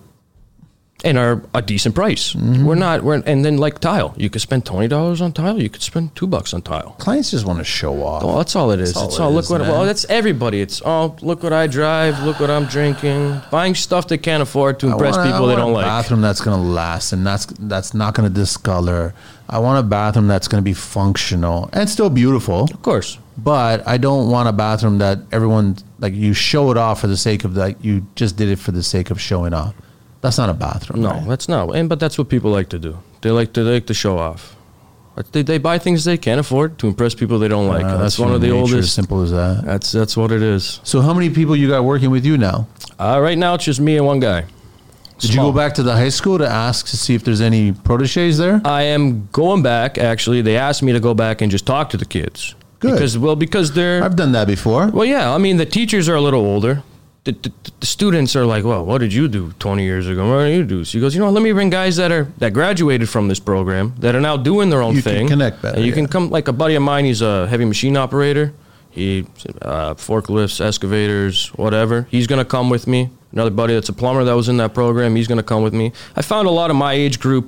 S1: and are a decent price.
S2: Mm-hmm.
S1: And then like tile. You could spend $20 on tile. You could spend $2 on tile.
S2: Clients just want to show off.
S1: Well, that's all it is.
S2: That's
S1: It's
S2: all
S1: all
S2: it
S1: look
S2: is,
S1: what.
S2: man.
S1: Well, that's everybody. It's look what I drive. Look what I'm drinking. Buying stuff they can't afford to impress people they don't
S2: a
S1: like.
S2: bathroom that's going to last and that's not going to discolor. I want a bathroom that's going to be functional and still beautiful.
S1: Of course.
S2: But I don't want a bathroom that everyone, like, you show it off for the sake of, like, you just did it for the sake of showing off. That's not a bathroom.
S1: No,
S2: right?
S1: that's not. But that's what people like to do. They like to show off. But they buy things they can't afford to impress people they don't like. That's one of the
S2: human nature,
S1: oldest.
S2: As simple as that.
S1: That's what it is.
S2: So how many people you got working with you now?
S1: Right now, it's just me and one guy.
S2: Did you go back to the high school to ask to see if there's any proteges there?
S1: I am going back, actually. They asked me to go back and just talk to the kids.
S2: Good.
S1: Because they're...
S2: I've done that before.
S1: Well, yeah. I mean, the teachers are a little older. The students are like, well, what did you do 20 years ago? What did you do? So he goes, let me bring guys that graduated from this program that are now doing their own
S2: You
S1: thing.
S2: can connect better.
S1: And you can come, like a buddy of mine, he's a heavy machine operator. He forklifts, excavators, whatever. He's going to come with me. Another buddy that's a plumber that was in that program, he's going to come with me. I found a lot of my age group.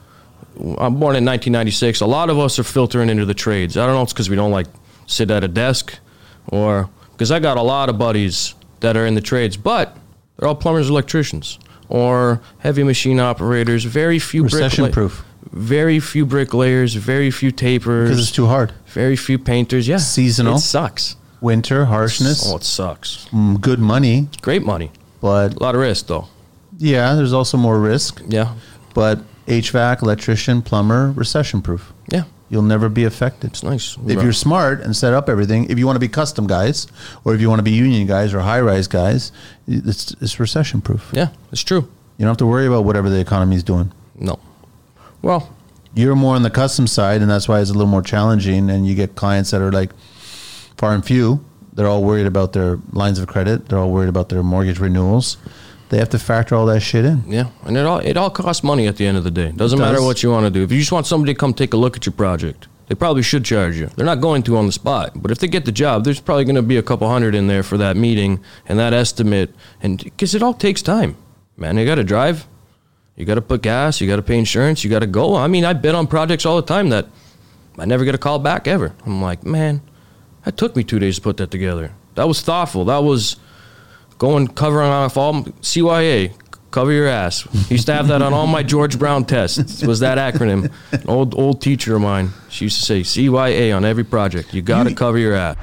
S1: I'm born in 1996. A lot of us are filtering into the trades. I don't know if it's because we don't like sit at a desk or because I got a lot of buddies that are in the trades, but they're all plumbers, electricians, or heavy machine operators. Very few
S2: Recession-proof.
S1: Very few bricklayers, very few tapers.
S2: Because it's too hard.
S1: Very few painters. Yeah,
S2: Seasonal.
S1: It sucks.
S2: Winter, harshness,
S1: Oh, it sucks.
S2: good money,
S1: Great money.
S2: but
S1: A lot of risk, though.
S2: yeah, there's also more risk.
S1: Yeah.
S2: But HVAC, electrician, plumber, recession proof.
S1: Yeah.
S2: You'll never be affected.
S1: It's nice.
S2: If you're smart and set up everything, if you want to be custom guys, or if you want to be union guys or high-rise guys, it's recession proof.
S1: Yeah, it's true.
S2: You don't have to worry about whatever the economy is doing.
S1: No. Well,
S2: you're more on the custom side, and that's why it's a little more challenging. And you get clients that are like far and few. They're all worried about their lines of credit. They're all worried about their mortgage renewals. They have to factor all that shit in.
S1: Yeah, and it all costs money at the end of the day. Doesn't matter what you want to do. If you just want somebody to come take a look at your project, they probably should charge you. They're not going to on the spot, but if they get the job, there's probably going to be a couple hundred in there for that meeting and that estimate, and because it all takes time, man. You got to drive, you got to put gas, you got to pay insurance, you got to go. I mean, I bid on projects all the time that I never get a call back ever. I'm like, man, that took me 2 days to put that together. That was thoughtful. That was covering off all CYA. Cover your ass. Used to have that on all my George Brown tests. Was that acronym? An old teacher of mine. She used to say CYA on every project. You got to cover your ass.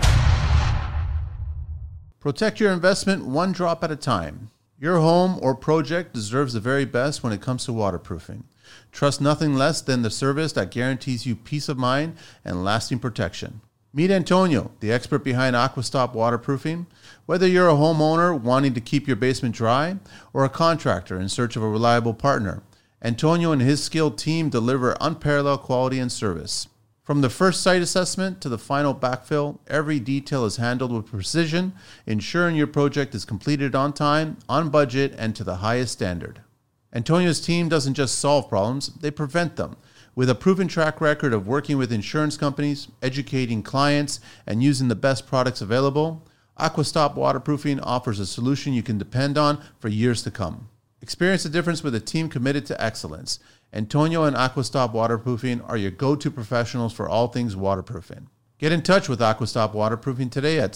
S2: Protect your investment one drop at a time. Your home or project deserves the very best when it comes to waterproofing. Trust nothing less than the service that guarantees you peace of mind and lasting protection. Meet Antonio, the expert behind Aquastop Waterproofing. Whether you're a homeowner wanting to keep your basement dry or a contractor in search of a reliable partner, Antonio and his skilled team deliver unparalleled quality and service. From the first site assessment to the final backfill, every detail is handled with precision, ensuring your project is completed on time, on budget, and to the highest standard. Antonio's team doesn't just solve problems, they prevent them. With a proven track record of working with insurance companies, educating clients, and using the best products available, Aquastop Waterproofing offers a solution you can depend on for years to come. Experience the difference with a team committed to excellence. Antonio and Aquastop Waterproofing are your go-to professionals for all things waterproofing. Get in touch with Aquastop Waterproofing today at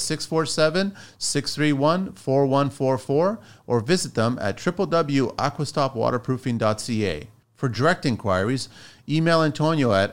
S2: 647-631-4144 or visit them at www.aquastopwaterproofing.ca. For direct inquiries, email Antonio at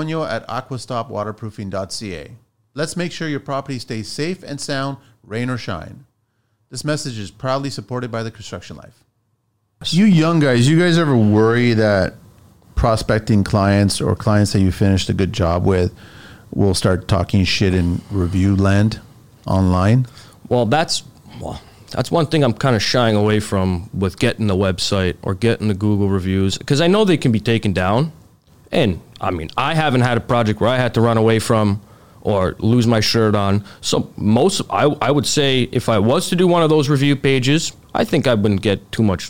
S2: aquastopwaterproofing.ca. Let's make sure your property stays safe and sound, rain or shine. This message is proudly supported by the Construction Life. You young guys, you guys ever worry that prospecting clients or clients that you finished a good job with will start talking shit in review land online?
S1: Well, that's one thing I'm kind of shying away from with getting the website or getting the Google reviews, because I know they can be taken down. And I mean, I haven't had a project where I had to run away from or lose my shirt on. So I would say if I was to do one of those review pages, I think I wouldn't get too much,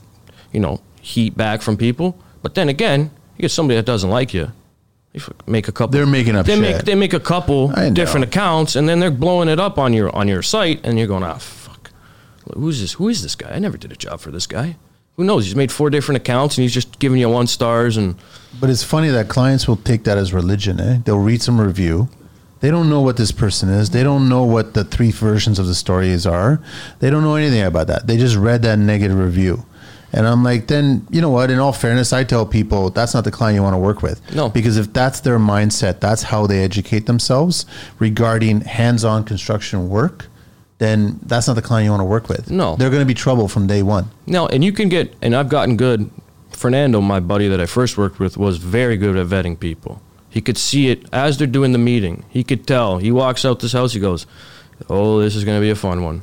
S1: heat back from people. But then again, you get somebody that doesn't like you. Make a couple.
S2: They're making up shit.
S1: They make a couple different accounts, and then they're blowing it up on your site, and you're going, fuck. Who is this guy? I never did a job for this guy. Who knows? He's made 4 different accounts, and he's just giving you 1 stars.
S2: But it's funny that clients will take that as religion. They'll read some review. They don't know what this person is. They don't know what the 3 versions of the stories are. They don't know anything about that. They just read that negative review. And I'm like, then, you know what? In all fairness, I tell people that's not the client you want to work with.
S1: No.
S2: Because if that's their mindset, that's how they educate themselves regarding hands-on construction work, then that's not the client you want to work with.
S1: No.
S2: They're going to be trouble from day one.
S1: No, and you can get, and I've gotten good. Fernando, my buddy that I first worked with, was very good at vetting people. He could see it as they're doing the meeting. He could tell. He walks out this house, he goes, oh, this is going to be a fun one.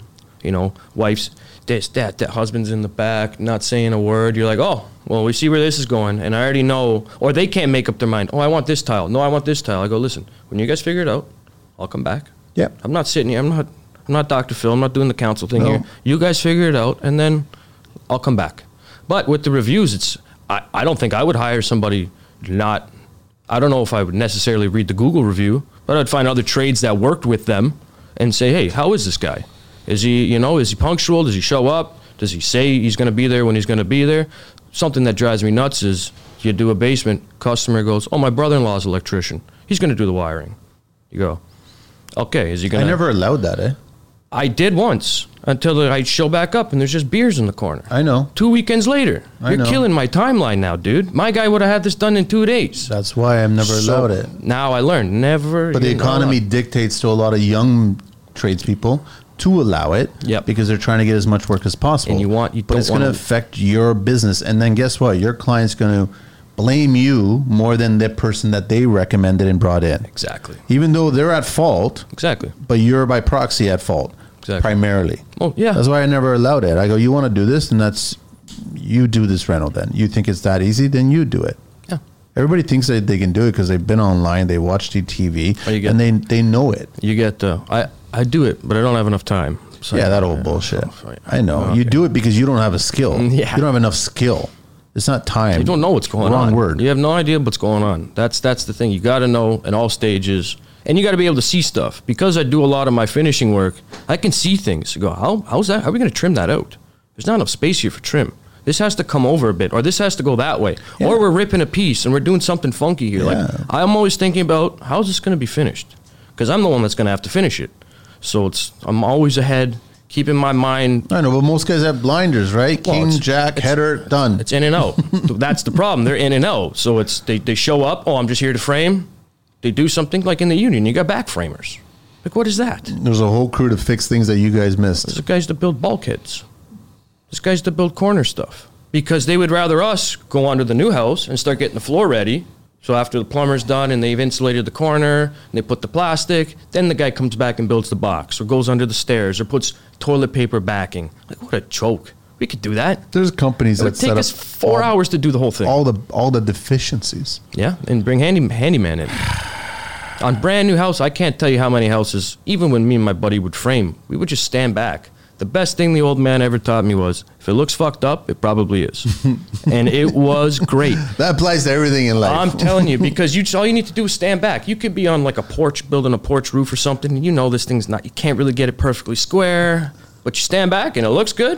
S1: Wife's this, that, husband's in the back, not saying a word. You're like, oh, well, we see where this is going. And I already know, or they can't make up their mind. Oh, I want this tile. No, I want this tile. I go, listen, when you guys figure it out, I'll come back.
S2: Yeah.
S1: I'm not sitting here. I'm not Dr. Phil. I'm not doing the council thing here. You guys figure it out, and then I'll come back. But with the reviews, I don't think I would hire somebody I don't know if I would necessarily read the Google review, but I'd find other trades that worked with them and say, hey, how is this guy? Is he punctual? Does he show up? Does he say he's going to be there when he's going to be there? Something that drives me nuts is you do a basement, customer goes, oh, my brother-in-law's an electrician. He's going to do the wiring. You go, okay, is he going to?
S2: I never allowed that,
S1: I did once until I show back up and there's just beers in the corner.
S2: I know.
S1: 2 weekends later. You're killing my timeline now, dude. My guy would have had this done in 2 days.
S2: That's why I've never allowed it.
S1: Now I learned, never.
S2: But the economy dictates to a lot of young tradespeople to allow it, because they're trying to get as much work as possible.
S1: And
S2: but it's going to affect your business. And then guess what? Your client's going to blame you more than the person that they recommended and brought in.
S1: Exactly.
S2: Even though they're at fault.
S1: Exactly.
S2: But you're by proxy at fault.
S1: Exactly.
S2: Primarily.
S1: Oh, yeah.
S2: That's why I never allowed it. I go, you want to do this, and you do this rental then. You think it's that easy, then you do it.
S1: Yeah.
S2: Everybody thinks that they can do it because they've been online, they watched TV, and they know it.
S1: You get, I do it, but I don't have enough time. So
S2: yeah, that old bullshit. I know. Okay. You do it because you don't have a skill. Yeah. You don't have enough skill. It's not time.
S1: You don't know what's going on.
S2: Wrong word.
S1: You have no idea what's going on. That's the thing. You got to know in all stages, and you got to be able to see stuff. Because I do a lot of my finishing work, I can see things. You go, how's that? How are we going to trim that out? There's not enough space here for trim. This has to come over a bit, or this has to go that way, or we're ripping a piece and we're doing something funky here. Like I'm always thinking about how's this going to be finished, because I'm the one that's going to have to finish it. So I'm always ahead. Keeping my mind.
S2: I know, but most guys have blinders, right? Well, King, jack, header, done.
S1: It's in and out. That's the problem. They're in and out. So it's they show up. Oh, I'm just here to frame. They do something like in the union. You got back framers. Like, what is that?
S2: There's a whole crew to fix things that you guys missed.
S1: There's guys to build bulkheads. There's guys to build corner stuff, because they would rather us go onto the new house and start getting the floor ready. So after the plumber's done and they've insulated the corner and they put the plastic, then the guy comes back and builds the box or goes under the stairs or puts toilet paper backing. Like, what a joke. We could do that.
S2: There's companies that
S1: would take us 4 hours to do the whole thing.
S2: All the deficiencies.
S1: Yeah, and bring handyman in. On brand new house, I can't tell you how many houses, even when me and my buddy would frame, we would just stand back. The best thing the old man ever taught me was, if it looks fucked up, it probably is. And it was great.
S2: That applies to everything in life.
S1: I'm telling you, because all you need to do is stand back. You could be on like a porch, building a porch roof or something, and you know this thing's not, you can't really get it perfectly square, but you stand back and it looks good.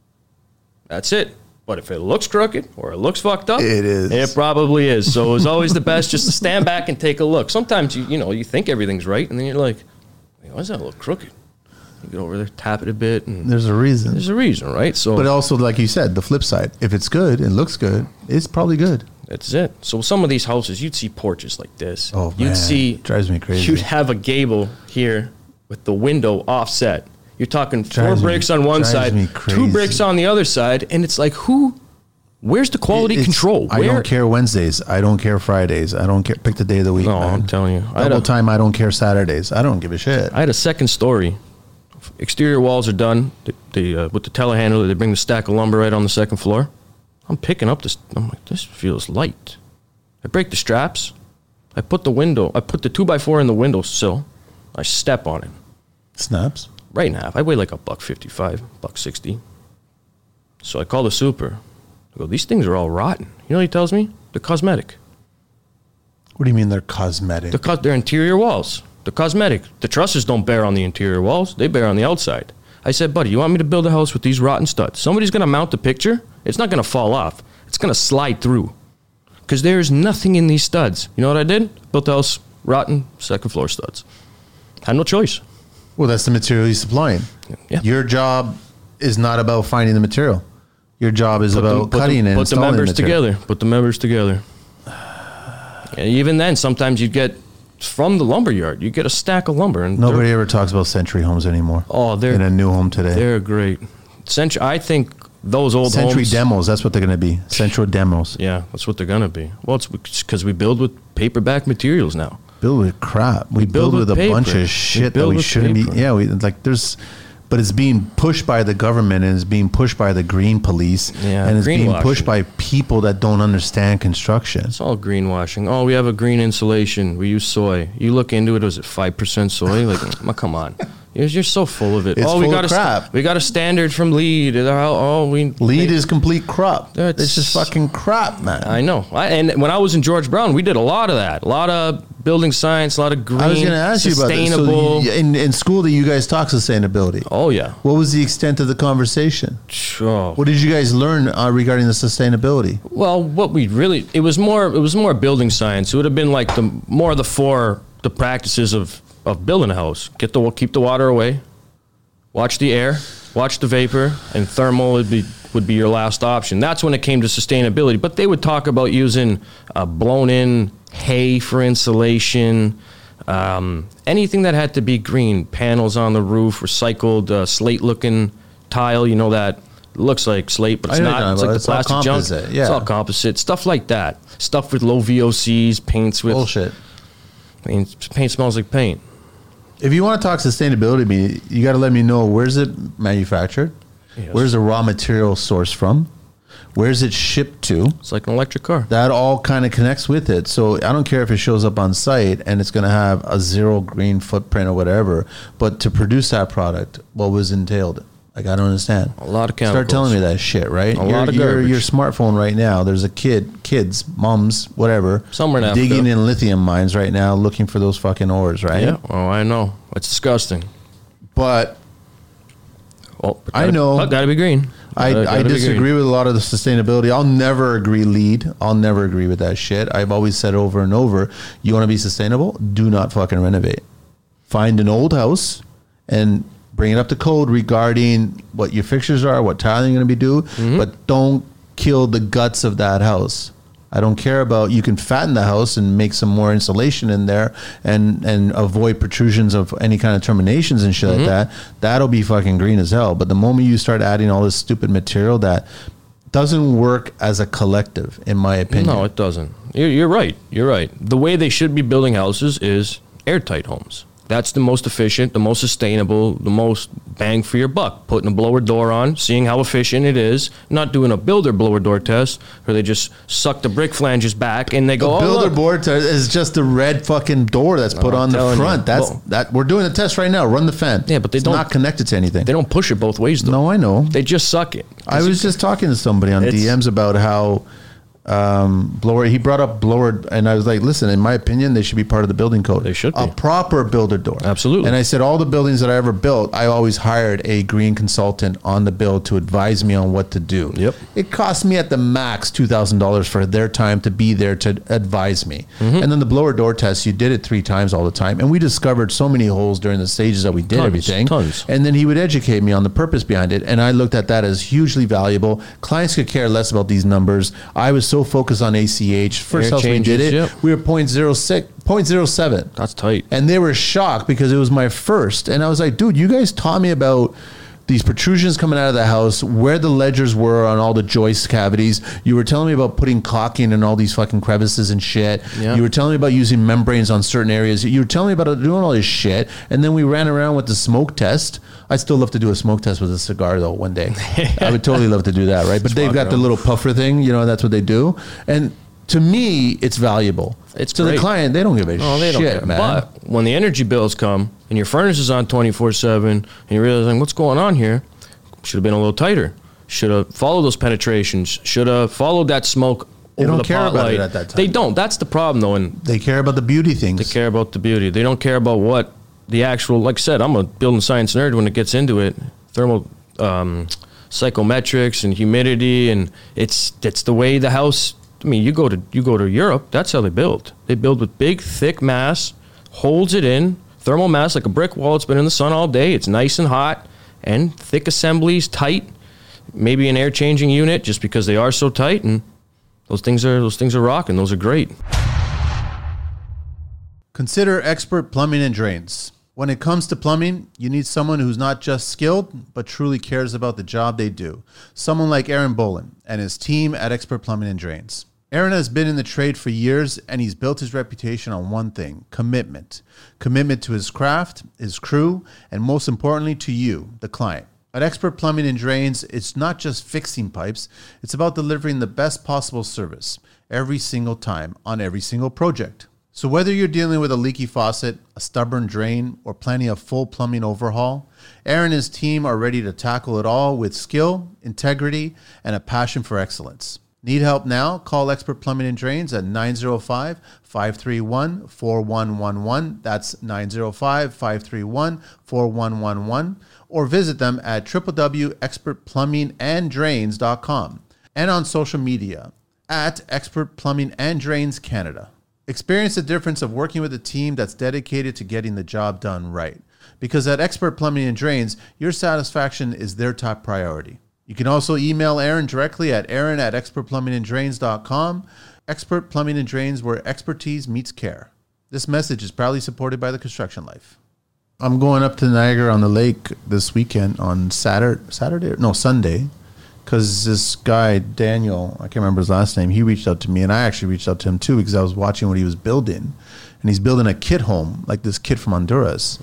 S1: That's it. But if it looks crooked or it looks fucked up,
S2: it is.
S1: It probably is. So it was always the best just to stand back and take a look. Sometimes you think everything's right, and then you're like, why does that look crooked? You get over there, tap it a bit, and
S2: there's a reason.
S1: There's a reason, right? So,
S2: but also, like you said, the flip side: if it's good and looks good, it's probably good.
S1: That's it. So some of these houses, you'd see porches like this.
S2: Oh
S1: you'd
S2: man,
S1: see
S2: drives me crazy.
S1: You'd have a gable here with the window offset. You're talking 4 bricks on one side, 2 bricks on the other side, and it's like, where's the quality control?
S2: I don't care Wednesdays. I don't care Fridays. I don't care. Pick the day of the week.
S1: No,
S2: man.
S1: I'm telling you.
S2: Double time. I don't care Saturdays. I don't give a shit.
S1: I had a second story. Exterior walls are done. They with the telehandler, they bring the stack of lumber right on the second floor. I'm picking up this. I'm like, this feels light. I break the straps. I put the 2x4 in the windowsill. I step on it.
S2: Snaps.
S1: Right in half. I weigh like $155, $160. So I call the super. I go, these things are all rotten. You know what he tells me? They're cosmetic.
S2: What do you mean they're cosmetic?
S1: They're interior walls. They're cosmetic. The trusses don't bear on the interior walls. They bear on the outside. I said, buddy, you want me to build a house with these rotten studs? Somebody's going to mount the picture. It's not going to fall off. It's going to slide through. Because there's nothing in these studs. You know what I did? Built a house, rotten, second floor studs. Had no choice.
S2: Well, that's the material you're supplying.
S1: Yeah.
S2: Your job is not about finding the material. Your job is about cutting and installing the material.
S1: Put the members together. And even then, sometimes you'd get, from the lumber yard, you get a stack of lumber. And
S2: nobody ever talks about Century homes anymore.
S1: Oh, they're
S2: in a new home today.
S1: They're great. I think those old
S2: Century
S1: homes,
S2: demos. That's what they're going to be. Central demos.
S1: Yeah, that's what they're going to be. Well, it's because we build with paperback materials now.
S2: Build with crap. We build with a bunch of shit that we shouldn't be. Yeah, but it's being pushed by the government, and it's being pushed by the green police, and it's being pushed by people that don't understand construction.
S1: It's all greenwashing. Oh, we have a green insulation. We use soy. You look into it, was it 5% soy? Like, come on. You're so full of it.
S2: It's full of crap.
S1: We got a standard from LEED.
S2: LEED is complete crap. It's just fucking crap, man.
S1: I know. And when I was in George Brown, we did a lot of that. A lot of building science, a lot of green,
S2: I was going to ask you about this. So in school, that you guys talk sustainability.
S1: Oh, yeah.
S2: What was the extent of the conversation?
S1: Sure.
S2: What did you guys learn regarding the sustainability?
S1: Well, it was more building science. It would have been like the practices of building a house. Keep the water away, watch the air, watch the vapor, and thermal would be your last option. That's when it came to sustainability. But they would talk about using blown in hay for insulation, anything that had to be green, panels on the roof, recycled slate looking tile, that It looks like slate, but it's not. It's like the plastic junk.
S2: Yeah.
S1: It's all composite. Stuff like that. Stuff with low VOCs, paints with...
S2: Bullshit.
S1: I mean, paint smells like paint.
S2: If you want to talk sustainability to me, you got to let me know, where's it manufactured? Yes. Where's the raw material source from? Where's it shipped to?
S1: It's like an electric car.
S2: That all kind of connects with it. So I don't care if it shows up on site and it's going to have a zero green footprint or whatever, but to produce that product, what was entailed? Like, I don't understand.
S1: A lot of chemicals.
S2: Start telling me that shit, right?
S1: A lot of garbage.
S2: Your smartphone right now, there's a kids, mums, whatever,
S1: somewhere in
S2: digging
S1: Africa.
S2: in lithium mines right now looking for those fucking ores, right?
S1: Yeah, oh, I know. It's disgusting.
S2: But
S1: I know. Got to be green.
S2: I disagree with a lot of the sustainability. I'll never agree with that shit. I've always said over and over, you want to be sustainable? Do not fucking renovate. Find an old house and bring it up to code regarding what your fixtures are, what tiling you're going to be doing, but don't kill the guts of that house. I don't care about, you can fatten the house and make some more insulation in there and avoid protrusions of any kind of terminations and shit like that. That'll be fucking green as hell. But the moment you start adding all this stupid material that doesn't work as a collective, in my opinion.
S1: No, it doesn't. You're right. You're right. The way they should be building houses is airtight homes. That's the most efficient, the most sustainable, the most bang for your buck. Putting a blower door on, seeing how efficient it is, not doing a builder blower door test where they just suck the brick flanges back and they go,
S2: builder board test is just a red fucking door that's put on the front. That we're doing a test right now. Run the fan.
S1: Yeah, but it's
S2: not connected to anything.
S1: They don't push it both ways though.
S2: No, I know.
S1: They just suck it.
S2: I was just talking to somebody on DMs about how blower, he brought up blower, and I was like, listen, in my opinion, they should be part of the building code.
S1: They should be.
S2: A proper builder door.
S1: Absolutely.
S2: And I said, all the buildings that I ever built, I always hired a green consultant on the build to advise me on what to do.
S1: Yep.
S2: It cost me at the max $2,000 for their time to be there to advise me. And then the blower door test, you did it 3 times all the time. And we discovered so many holes during the stages that we did everything.
S1: Tons.
S2: And then he would educate me on the purpose behind it. And I looked at that as hugely valuable. Clients could care less about these numbers. I was so focused on ACH. First house we did it, we were 0.06, 0.07.
S1: That's tight.
S2: And they were shocked because it was my first. And I was like, dude, you guys taught me about these protrusions coming out of the house, where the ledgers were on all the joist cavities. You were telling me about putting caulking in all these fucking crevices and shit. Yeah. You were telling me about using membranes on certain areas. You were telling me about doing all this shit. And then we ran around with the smoke test. I'd still love to do a smoke test with a cigar though one day. I would totally love to do that, right? But they've got the little puffer thing, you know, that's what they do. And to me, it's valuable.
S1: It's
S2: to
S1: great.
S2: The client, they don't give a
S1: they
S2: shit,
S1: don't care.
S2: man.
S1: But when the energy bills come and your furnace is on 24/7 and you're realizing what's going on here, should have been a little tighter. Should have followed those penetrations. Should have followed that smoke over the pot light. They don't care about it at that time. They don't. That's the problem, though. And
S2: they care about the beauty things.
S1: They care about the beauty. They don't care about what the actual, like I said, I'm a building science nerd when it gets into it. Thermal psychometrics and humidity, and it's the way the house. I mean, you go to Europe. That's how they build. They build with big, thick mass, holds it in, thermal mass like a brick wall. It's been in the sun all day. It's nice and hot, and thick assemblies, tight. Maybe an air changing unit, just because they are so tight, and those things are rocking. Those are great.
S2: Consider Expert Plumbing and Drains. When it comes to plumbing, you need someone who's not just skilled, but truly cares about the job they do. Someone like Aaron Bolin and his team at Expert Plumbing and Drains. Aaron has been in the trade for years, and he's built his reputation on one thing: commitment. Commitment to his craft, his crew, and most importantly to you, the client. At Expert Plumbing and Drains, it's not just fixing pipes, it's about delivering the best possible service every single time on every single project. So whether you're dealing with a leaky faucet, a stubborn drain, or planning a full plumbing overhaul, Aaron and his team are ready to tackle it all with skill, integrity, and a passion for excellence. Need help now? Call Expert Plumbing and Drains at 905-531-4111. That's 905-531-4111. Or visit them at www.expertplumbinganddrains.com and on social media at Expert Plumbing and Drains Canada. Experience the difference of working with a team that's dedicated to getting the job done right. Because at Expert Plumbing and Drains, your satisfaction is their top priority. You can also email Aaron directly at aaron@expertplumbinganddrains.com. Expert Plumbing and Drains, where expertise meets care. This message is proudly supported by the Construction Life. I'm going up to Niagara on the Lake this weekend on Sunday because this guy, Daniel, I can't remember his last name, he reached out to me, and I actually reached out to him too, because I was watching what he was building. And he's building a kid home, like this kid from Honduras.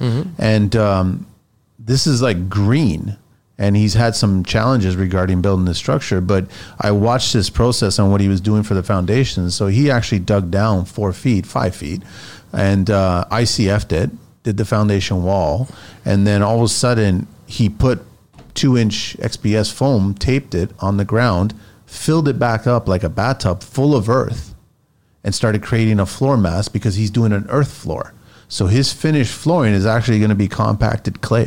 S2: And this is like green. And he's had some challenges regarding building this structure. But I watched this process on what he was doing for the foundation. So he actually dug down 4 feet, 5 feet, and ICF'd it, did the foundation wall. And then all of a sudden, he put 2-inch XPS foam, taped it on the ground, filled it back up like a bathtub full of earth, and started creating a floor mass because he's doing an earth floor. So his finished flooring is actually going to be compacted clay.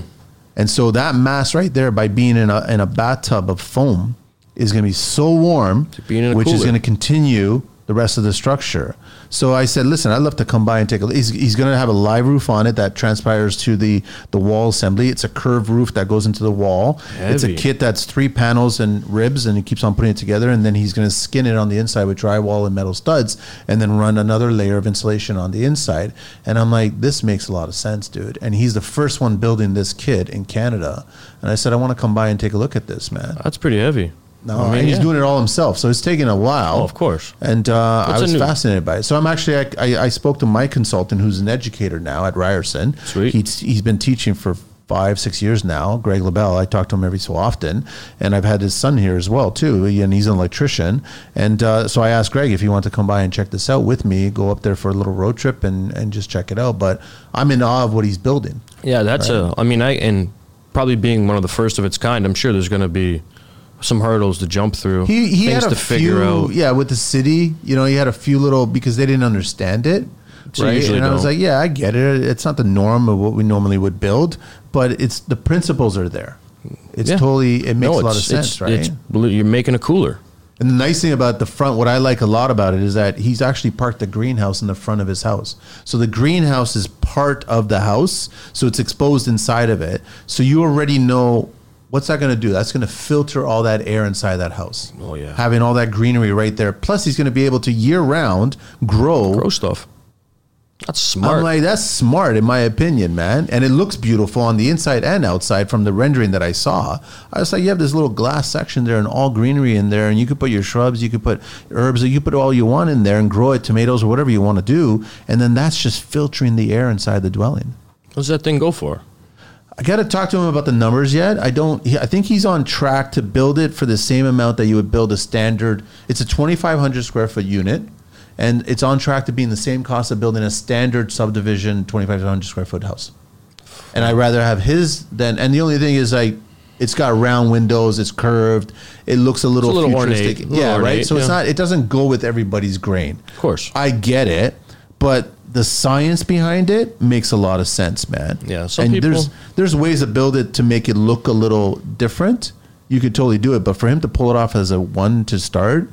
S2: And so that mass right there, by being in a bathtub of foam, is going to be so warm, which is going to continue the rest of the structure. So I said, listen, I'd love to come by and take a look. He's going to have a live roof on it that transpires to the wall assembly. It's a curved roof that goes into the wall.
S1: Heavy.
S2: It's a kit that's 3 panels and ribs, and he keeps on putting it together. And then he's going to skin it on the inside with drywall and metal studs, and then run another layer of insulation on the inside. And I'm like, this makes a lot of sense, dude. And he's the first one building this kit in Canada. And I said, I want to come by and take a look at this, man.
S1: That's pretty heavy.
S2: No, I mean, and he's doing it all himself, so it's taking a while.
S1: Oh, of course.
S2: And I was fascinated by it. So I'm actually, I spoke to my consultant, who's an educator now at Ryerson.
S1: Sweet.
S2: He's been teaching for 5-6 years now, Greg LaBelle. I talk to him every so often, and I've had his son here as well too, and he's an electrician. And so I asked Greg if he wanted to come by and check this out with me, go up there for a little road trip and just check it out. But I'm in awe of what he's building.
S1: Yeah, that's right? And probably being one of the first of its kind, I'm sure there's going to be some hurdles to jump through.
S2: He
S1: things
S2: had a
S1: to figure out.
S2: Yeah, with the city, he had a few little, because they didn't understand it. Right. And I was like, yeah, I get it. It's not the norm of what we normally would build, but it's the principles are there. It's totally, it makes a lot of sense, right?
S1: You're making a cooler.
S2: And the nice thing about the front, what I like a lot about it, is that he's actually parked the greenhouse in the front of his house. So the greenhouse is part of the house, so it's exposed inside of it. So you already know, what's that going to do? That's going to filter all that air inside that house.
S1: Oh, yeah.
S2: Having all that greenery right there. Plus, he's going to be able to year-round grow
S1: stuff. That's smart.
S2: I'm like, that's smart, in my opinion, man. And it looks beautiful on the inside and outside from the rendering that I saw. I was like, you have this little glass section there and all greenery in there, and you could put your shrubs, you could put herbs, you could put all you want in there and grow it, tomatoes or whatever you want to do. And then that's just filtering the air inside the dwelling.
S1: What does that thing go for?
S2: I got to talk to him about the numbers yet. I think he's on track to build it for the same amount that you would build a standard. It's a 2,500 square foot unit, and it's on track to be in the same cost of building a standard subdivision 2,500 square foot house. And I'd rather have his than, and the only thing is, like, it's got round windows, it's curved, it looks a little futuristic.
S1: Ornate. Yeah,
S2: ornate, right? So
S1: yeah.
S2: it doesn't go with everybody's grain.
S1: Of course.
S2: I get it, but the science behind it makes a lot of sense, man.
S1: Yeah, some people,
S2: there's ways to build it to make it look a little different. You could totally do it, but for him to pull it off as a one to start,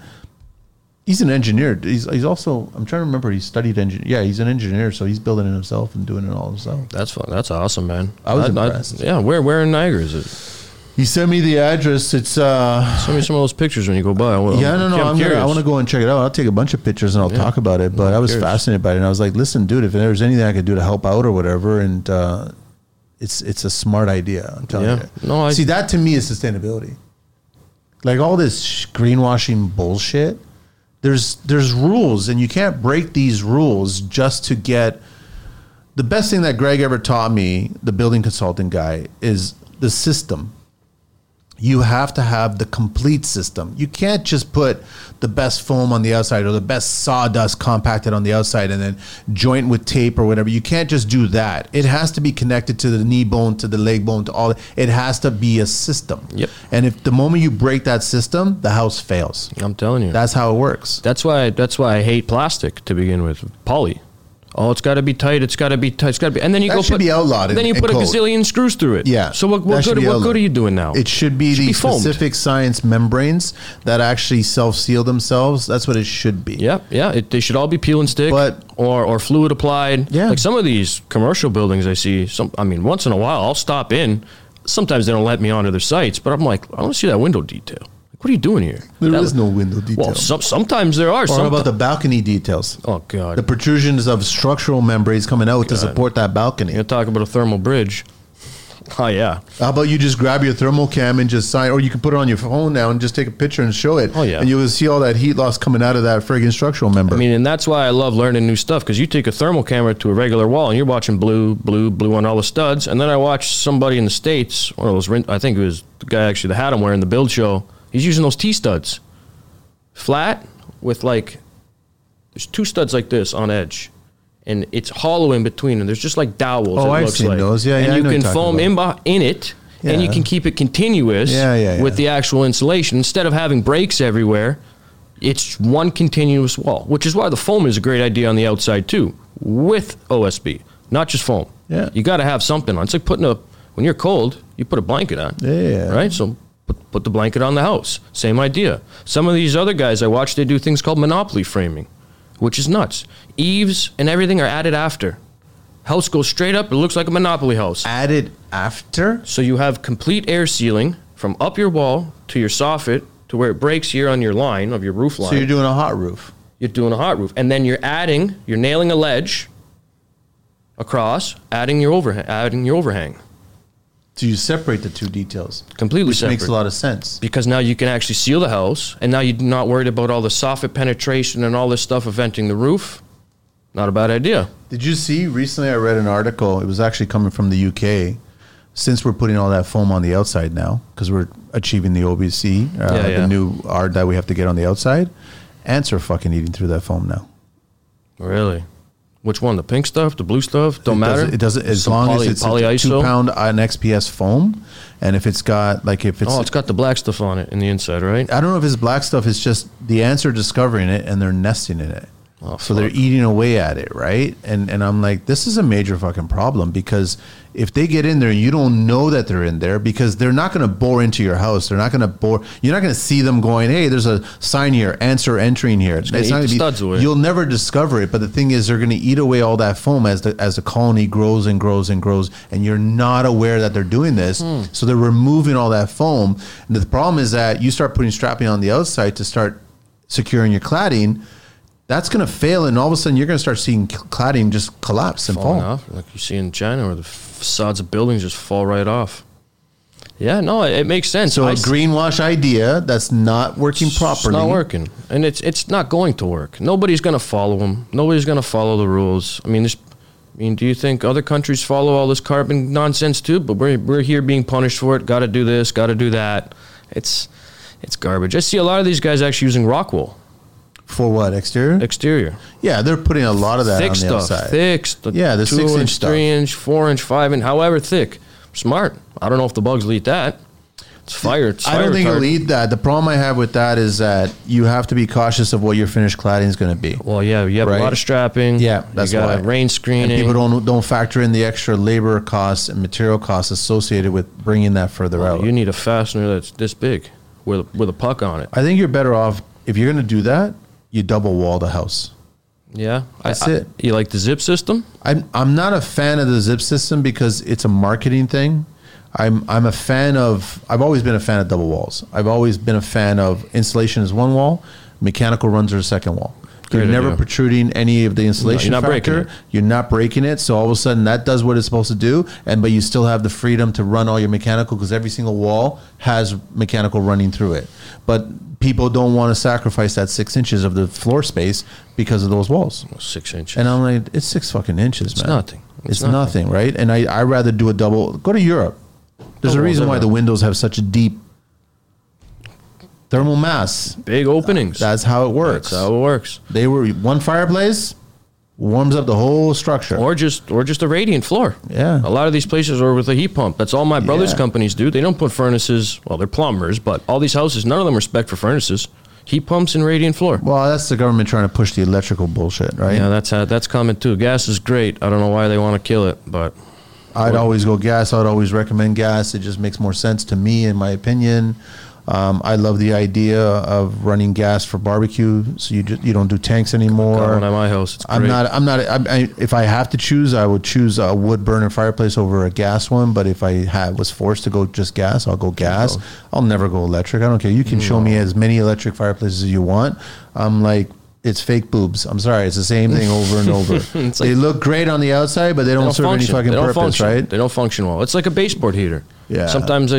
S2: he's an engineer. He's also, I'm trying to remember, he studied engineering. Yeah, he's an engineer, so he's building it himself and doing it all himself.
S1: That's fun. That's awesome, man.
S2: I was impressed.
S1: Where in Niagara is it?
S2: He sent me the address. It's
S1: send me some of those pictures when you go by.
S2: I want to go and check it out. I'll take a bunch of pictures and I'll talk about it. But I was fascinated by it, and I was like, listen, dude, if there's anything I could do to help out or whatever, and it's a smart idea. I'm telling you. No, see, that to me is sustainability. Like all this greenwashing bullshit. There's rules, and you can't break these rules just to get. The best thing that Greg ever taught me, the building consultant guy, is the system. You have to have the complete system. You can't just put the best foam on the outside or the best sawdust compacted on the outside and then joint with tape or whatever. You can't just do that. It has to be connected to the knee bone, to the leg bone, to all. It has to be a system.
S1: Yep.
S2: And if the moment you break that system, the house fails.
S1: I'm telling you.
S2: That's how it works.
S1: That's why I hate plastic to begin with. Poly. Oh, it's got to be tight. It's got to be tight. It's got to be, and then you
S2: that
S1: go
S2: should
S1: put
S2: be outlawed.
S1: Then you put a gazillion screws through it.
S2: Yeah.
S1: So what good are you doing now?
S2: It should be the specific science membranes that actually self-seal themselves. That's what it should be.
S1: Yeah, yeah. They should all be peel and stick, or fluid applied.
S2: Yeah.
S1: Like some of these commercial buildings I see. Once in a while I'll stop in. Sometimes they don't let me onto their sites, but I'm like, I want to see that window detail. What are you doing here?
S2: There is no window detail.
S1: Well, sometimes there are.
S2: Or how about the balcony details?
S1: Oh, God.
S2: The protrusions of structural membranes coming out to support that balcony.
S1: You're talking about a thermal bridge. Oh, yeah.
S2: How about you just grab your thermal cam and just sign, or you can put it on your phone now and just take a picture and show it.
S1: Oh, yeah.
S2: And you'll see all that heat loss coming out of that friggin' structural member.
S1: I mean, and that's why I love learning new stuff, because you take a thermal camera to a regular wall and you're watching blue on all the studs. And then I watched somebody in the States, one of those, I think it was the guy actually that had them wearing the build show. He's using those T-studs. Flat with like, there's 2 studs like this on edge. And it's hollow in between, and there's just like dowels.
S2: Oh, I've
S1: looks
S2: seen
S1: like.
S2: those. Yeah,
S1: and
S2: yeah,
S1: you can foam in it, and you can keep it continuous with the actual insulation. Instead of having breaks everywhere, it's one continuous wall, which is why the foam is a great idea on the outside too, with OSB, not just foam.
S2: Yeah.
S1: You got to have something on. It's like when you're cold, you put a blanket on.
S2: Yeah.
S1: Right? So put the blanket on the house. Same idea. Some of these other guys I watch, they do things called monopoly framing, which is nuts. Eaves and everything are added after. House goes straight up. It looks like a Monopoly house.
S2: Added after?
S1: So you have complete air sealing from up your wall to your soffit to where it breaks here on your line of your roof line.
S2: So you're doing a hot roof.
S1: You're doing a hot roof. And then you're nailing a ledge across, adding your overhang.
S2: So you separate the 2 details.
S1: Completely separate.
S2: Which makes a lot of sense.
S1: Because now you can actually seal the house, and now you're not worried about all the soffit penetration and all this stuff of venting the roof. Not a bad idea.
S2: Did you see, recently I read an article, it was actually coming from the UK, since we're putting all that foam on the outside now, because we're achieving the OBC, the new art that we have to get on the outside, ants are fucking eating through that foam now.
S1: Really? Which one? The pink stuff? The blue stuff? Don't matter?
S2: It doesn't, as long as it's a 2-pound on XPS foam, and if it's got, like if it's...
S1: Oh, it's got the black stuff on it in the inside, right?
S2: I don't know if it's black stuff, it's just the ants are discovering it and they're nesting in it.
S1: Oh,
S2: so they're eating away at it, right? And I'm like, this is a major fucking problem, because if they get in there, you don't know that they're in there, because they're not going to bore into your house. They're not going to bore. You're not going to see them going, hey, there's a sign here, ants are entering here. It's not
S1: gonna eat the studs away.
S2: You'll never discover it. But the thing is, they're going to eat away all that foam as the colony grows and grows and grows, and you're not aware that they're doing this. So they're removing all that foam. And the problem is that you start putting strapping on the outside to start securing your cladding. That's going to fail, and all of a sudden you're going to start seeing cladding just collapse and fall
S1: off, like you see in China, where the facades of buildings just fall right off. Yeah, no, it makes sense.
S2: So a greenwash idea that's not working properly.
S1: It's not working, and it's not going to work. Nobody's going to follow them. Nobody's going to follow the rules. I mean, do you think other countries follow all this carbon nonsense too? But we're here being punished for it. Got to do this. Got to do that. It's garbage. I see a lot of these guys actually using rock wool.
S2: For what, exterior?
S1: Exterior.
S2: Yeah, they're putting a lot of that
S1: thick
S2: on the
S1: stuff,
S2: outside.
S1: Thick,
S2: yeah, the 6-inch stuff,
S1: 3-inch, 4-inch, 5-inch, however thick. Smart. I don't know if the bugs will eat that. It's fire.
S2: I don't think it'll eat that. The problem I have with that is that you have to be cautious of what your finished cladding is going to be.
S1: Well, yeah, you have a lot of strapping.
S2: Yeah, that's
S1: you got
S2: why.
S1: Rain screening.
S2: And people don't factor in the extra labor costs and material costs associated with bringing that further out.
S1: You need a fastener that's this big with a puck on it.
S2: I think you're better off, if you're going to do that, you double wall the house.
S1: Yeah,
S2: that's it.
S1: You like the zip system?
S2: I'm not a fan of the zip system because it's a marketing thing. I'm a fan of. I've always been a fan of double walls. I've always been a fan of insulation is one wall, mechanical runs are the second wall. You're never protruding any of the insulation factor. You're not breaking it. So all of a sudden that does what it's supposed to do. But you still have the freedom to run all your mechanical, because every single wall has mechanical running through it. But people don't want to sacrifice that 6 inches of the floor space because of those walls.
S1: 6 inches.
S2: And I'm like, it's 6 fucking inches, man.
S1: Nothing.
S2: It's nothing, right? And I rather do a double. Go to Europe. There's a reason why the windows have such a deep thermal mass.
S1: Big openings.
S2: That's how it works.
S1: That's how it works.
S2: They were one fireplace warms up the whole structure.
S1: Or just a radiant floor.
S2: Yeah.
S1: A lot of these places are with a heat pump. That's all my brother's companies do. They don't put furnaces. Well, they're plumbers, but all these houses, none of them respect for furnaces. Heat pumps and radiant floor.
S2: Well, that's the government trying to push the electrical bullshit, right?
S1: Yeah, that's coming too. Gas is great. I don't know why they want to kill it, but
S2: I'd always go gas. I'd always recommend gas. It just makes more sense to me, in my opinion. I love the idea of running gas for barbecue, so you don't do tanks anymore.
S1: Got one at my house. It's great.
S2: If I have to choose, I would choose a wood burner fireplace over a gas one. But if I was forced to go just gas, I'll go gas. I'll never go electric. I don't care. You can show me as many electric fireplaces as you want. I'm like, it's fake boobs. I'm sorry. It's the same thing over and over. They look great on the outside, but they don't serve any fucking purpose, right?
S1: They don't function well. It's like a baseboard heater.
S2: Yeah.
S1: Sometimes I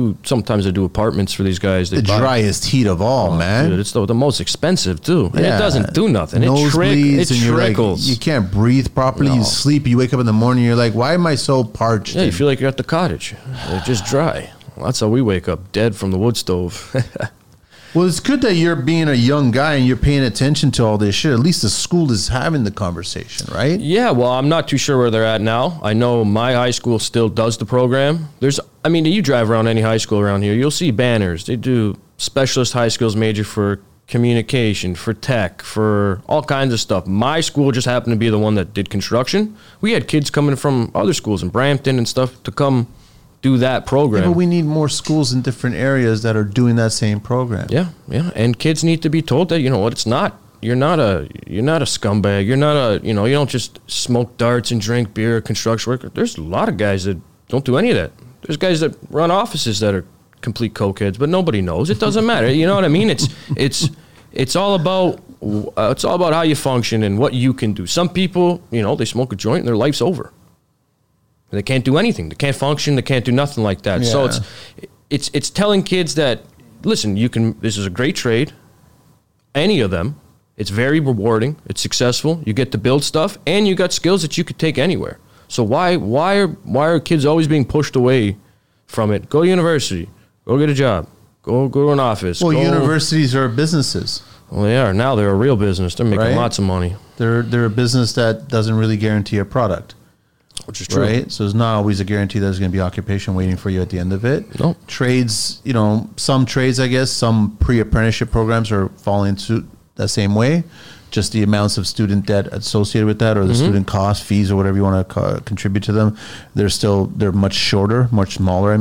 S1: do apartments for these guys.
S2: The driest heat of all, man.
S1: Dude, it's the most expensive too. And it doesn't do nothing.
S2: Nosebleeds,
S1: it trickles.
S2: You can't breathe properly. No. You sleep. You wake up in the morning. You're like, why am I so parched?
S1: Yeah, you feel like you're at the cottage. They're just dry. Well, that's how we wake up, dead from the wood stove.
S2: Well, it's good that you're being a young guy and you're paying attention to all this shit. At least the school is having the conversation, right?
S1: Yeah, well, I'm not too sure where they're at now. I know my high school still does the program. You drive around any high school around here, you'll see banners. They do specialist high skills major for communication, for tech, for all kinds of stuff. My school just happened to be the one that did construction. We had kids coming from other schools in Brampton and stuff to come do that program.
S2: Yeah, but we need more schools in different areas that are doing that same program.
S1: Yeah. And kids need to be told that, you know what, it's not. You're not a scumbag. You're not you don't just smoke darts and drink beer, construction worker. There's a lot of guys that don't do any of that. There's guys that run offices that are complete cokeheads, but nobody knows. It doesn't matter. You know what I mean? It's all about how you function and what you can do. Some people, they smoke a joint and their life's over. They can't do anything. They can't function. They can't do nothing like that. Yeah. So it's telling kids that, listen, this is a great trade. Any of them. It's very rewarding. It's successful. You get to build stuff, and you got skills that you could take anywhere. So why are kids always being pushed away from it? Go to university. Go get a job. Go to an office.
S2: Well, universities are businesses.
S1: Well, they are. Now they're a real business. They're making lots of money.
S2: They're a business that doesn't really guarantee a product.
S1: Which is true.
S2: Right? So there's not always a guarantee there's going to be occupation waiting for you at the end of it.
S1: No.
S2: Trades, some trades, I guess, some pre-apprenticeship programs are falling into that same way. Just the amounts of student debt associated with that, or the student cost, fees, or whatever you want to contribute to them, they're much shorter, much smaller,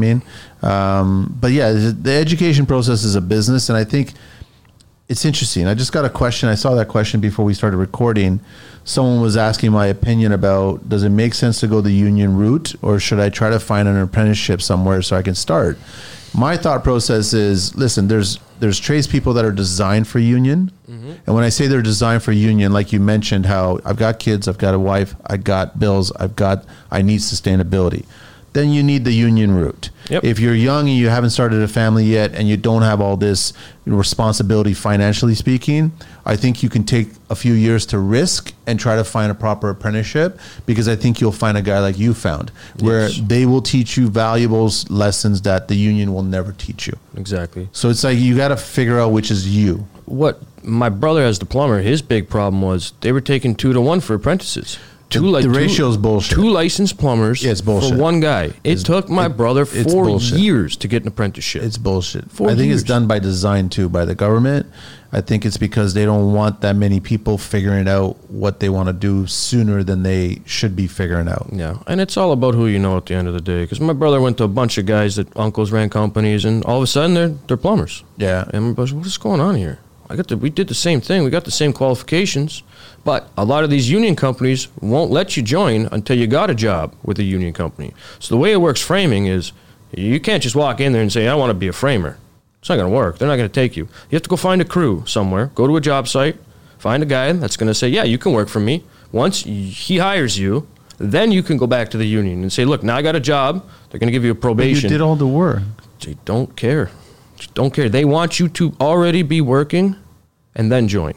S2: But yeah, the education process is a business, and I think it's interesting. I just got a question. I saw that question before we started recording. Someone was asking my opinion about, does it make sense to go the union route, or should I try to find an apprenticeship somewhere so I can start? My thought process is, listen, there's tradespeople that are designed for union. Mm-hmm. And when I say they're designed for union, like you mentioned, how I've got kids, I've got a wife, I got bills, I need sustainability. Then you need the union route. Yep. If you're young and you haven't started a family yet and you don't have all this responsibility financially speaking, I think you can take a few years to risk and try to find a proper apprenticeship, because I think you'll find a guy like you found, where they will teach you valuable lessons that the union will never teach you.
S1: Exactly.
S2: So it's like you got to figure out which is you.
S1: What my brother as the plumber, his big problem was they were taking 2-to-1 for apprentices.
S2: The ratio is bullshit.
S1: 2 licensed plumbers for one guy. It took my brother 4 years to get an apprenticeship.
S2: It's bullshit. I think it's done by design too, by the government. I think it's because they don't want that many people figuring out what they want to do sooner than they should be figuring out.
S1: Yeah, and it's all about who you know at the end of the day. Because my brother went to a bunch of guys that uncles ran companies, and all of a sudden they're plumbers.
S2: Yeah.
S1: And my brother, what is going on here? We did the same thing. We got the same qualifications. But a lot of these union companies won't let you join until you got a job with a union company. So the way it works framing is you can't just walk in there and say, I want to be a framer. It's not going to work. They're not going to take you. You have to go find a crew somewhere, go to a job site, find a guy that's going to say, yeah, you can work for me. Once he hires you, then you can go back to the union and say, look, now I got a job. They're going to give you a probation.
S2: But you did all the work.
S1: They don't care. Don't care. They want you to already be working and then join.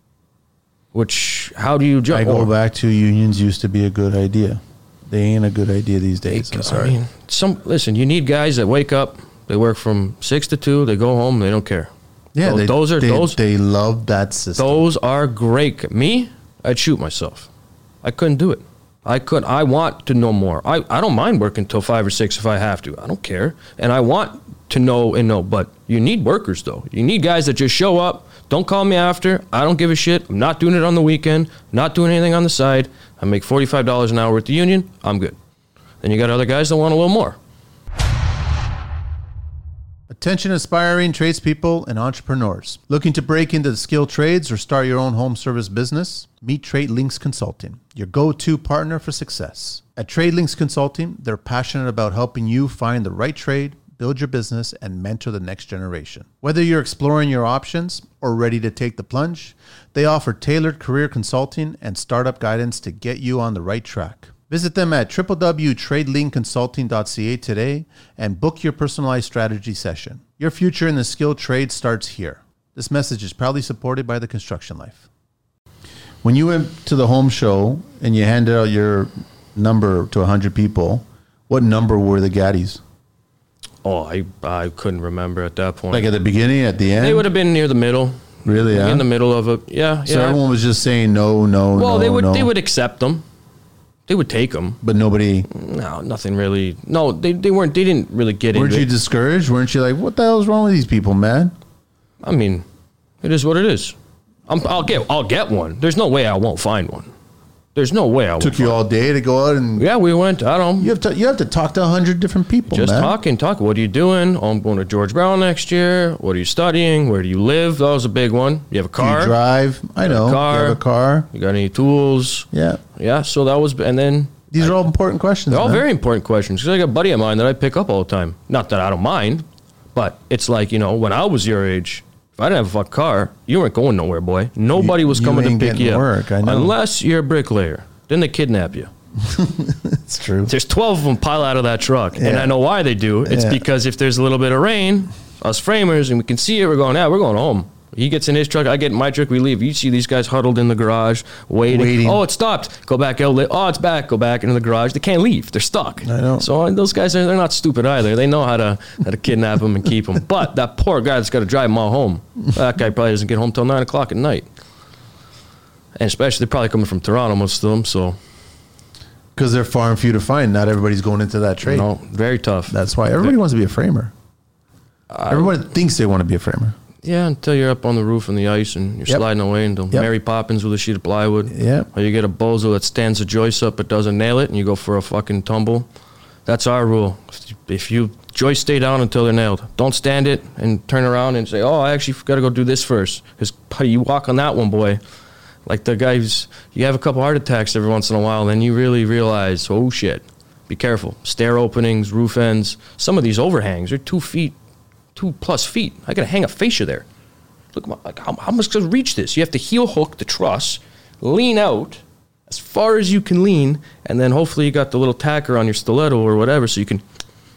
S1: How do you join?
S2: I go back to unions used to be a good idea. They ain't a good idea these days. I'm sorry.
S1: Listen, you need guys that wake up, they work from 6 to 2, they go home, they don't care.
S2: Yeah, they love that system.
S1: Those are great. Me, I'd shoot myself. I couldn't do it. I want to know more. I don't mind working till 5 or 6 if I have to. I don't care. And I want to know, but you need workers though. You need guys that just show up. Don't call me after. I don't give a shit. I'm not doing it on the weekend. Not doing anything on the side. I make $45 an hour with the union. I'm good. Then you got other guys that want a little more.
S2: Attention aspiring tradespeople and entrepreneurs. Looking to break into the skilled trades or start your own home service business? Meet Trade Links Consulting, your go-to partner for success. At Trade Links Consulting, they're passionate about helping you find the right trade, build your business, and mentor the next generation. Whether you're exploring your options or ready to take the plunge, they offer tailored career consulting and startup guidance to get you on the right track. Visit them at www.tradelingconsulting.ca today and book your personalized strategy session. Your future in the skilled trade starts here. This message is proudly supported by The Construction Life. When you went to the home show and you handed out your number to 100 people, what number were the Gaddies?
S1: Oh, I couldn't remember at that point.
S2: Like at the beginning, at the end?
S1: They would have been near the middle.
S2: Really, yeah?
S1: In the middle of it, yeah.
S2: So everyone was just saying no.
S1: Well, they
S2: no.
S1: would accept them. They would take them.
S2: But nobody...
S1: No, nothing really. No, they weren't. They didn't really get into it.
S2: Weren't you discouraged? Weren't you like, what the hell is wrong with these people, man?
S1: I mean, it is what it is. I'll get one. There's no way I won't find one. There's no way I won't.
S2: Took you all day to go out and...
S1: Yeah, we went. I don't.
S2: You have to talk to 100 different people,
S1: just
S2: man.
S1: talk. What are you doing? Oh, I'm going to George Brown next year. What are you studying? Where do you live? That was a big one. You have a car?
S2: Do you drive? I know. You have a car?
S1: You got any tools?
S2: Yeah.
S1: Yeah, so that was... And then...
S2: These are all important questions,
S1: They're all
S2: man.
S1: very important questions. Because I got a buddy of mine that I pick up all the time. Not that I don't mind, but it's like, when I was your age... If I didn't have a fucking car, you weren't going nowhere, boy. Nobody was coming to pick you up.
S2: Work, I know.
S1: Unless you're a bricklayer. Then they kidnap you.
S2: It's true.
S1: There's 12 of them pile out of that truck. Yeah. And I know why they do. It's because if there's a little bit of rain, us framers, and we can see it, we're going home. He gets in his truck, I get in my truck, we leave. You see these guys huddled in the garage, waiting. Oh, it stopped. Go back out. Oh, it's back. Go back into the garage. They can't leave. They're stuck.
S2: I know.
S1: So those guys, they're not stupid either. They know how to kidnap them and keep them. But that poor guy that's got to drive them all home, that guy probably doesn't get home till 9 o'clock at night. And especially, they're probably coming from Toronto, most of them, so...
S2: Because they're far and few to find. Not everybody's going into that trade.
S1: No, very tough.
S2: That's why everybody wants to be a framer. Everybody thinks they want to be a framer.
S1: Yeah, until you're up on the roof on the ice and you're sliding away into Mary Poppins with a sheet of plywood.
S2: Yeah.
S1: Or you get a bozo that stands the joist up but doesn't nail it and you go for a fucking tumble. That's our rule. If you joist stay down until they're nailed. Don't stand it and turn around and say, oh, I actually got to go do this first. Because you walk on that one, boy. Like the guys, you have a couple heart attacks every once in a while, and then you really realize, oh shit, be careful. Stair openings, roof ends. Some of these overhangs are 2 feet. 2+ feet. I gotta hang a fascia there. Look, how am I supposed to reach this? You have to heel hook the truss, lean out as far as you can lean, and then hopefully you got the little tacker on your stiletto or whatever, so you can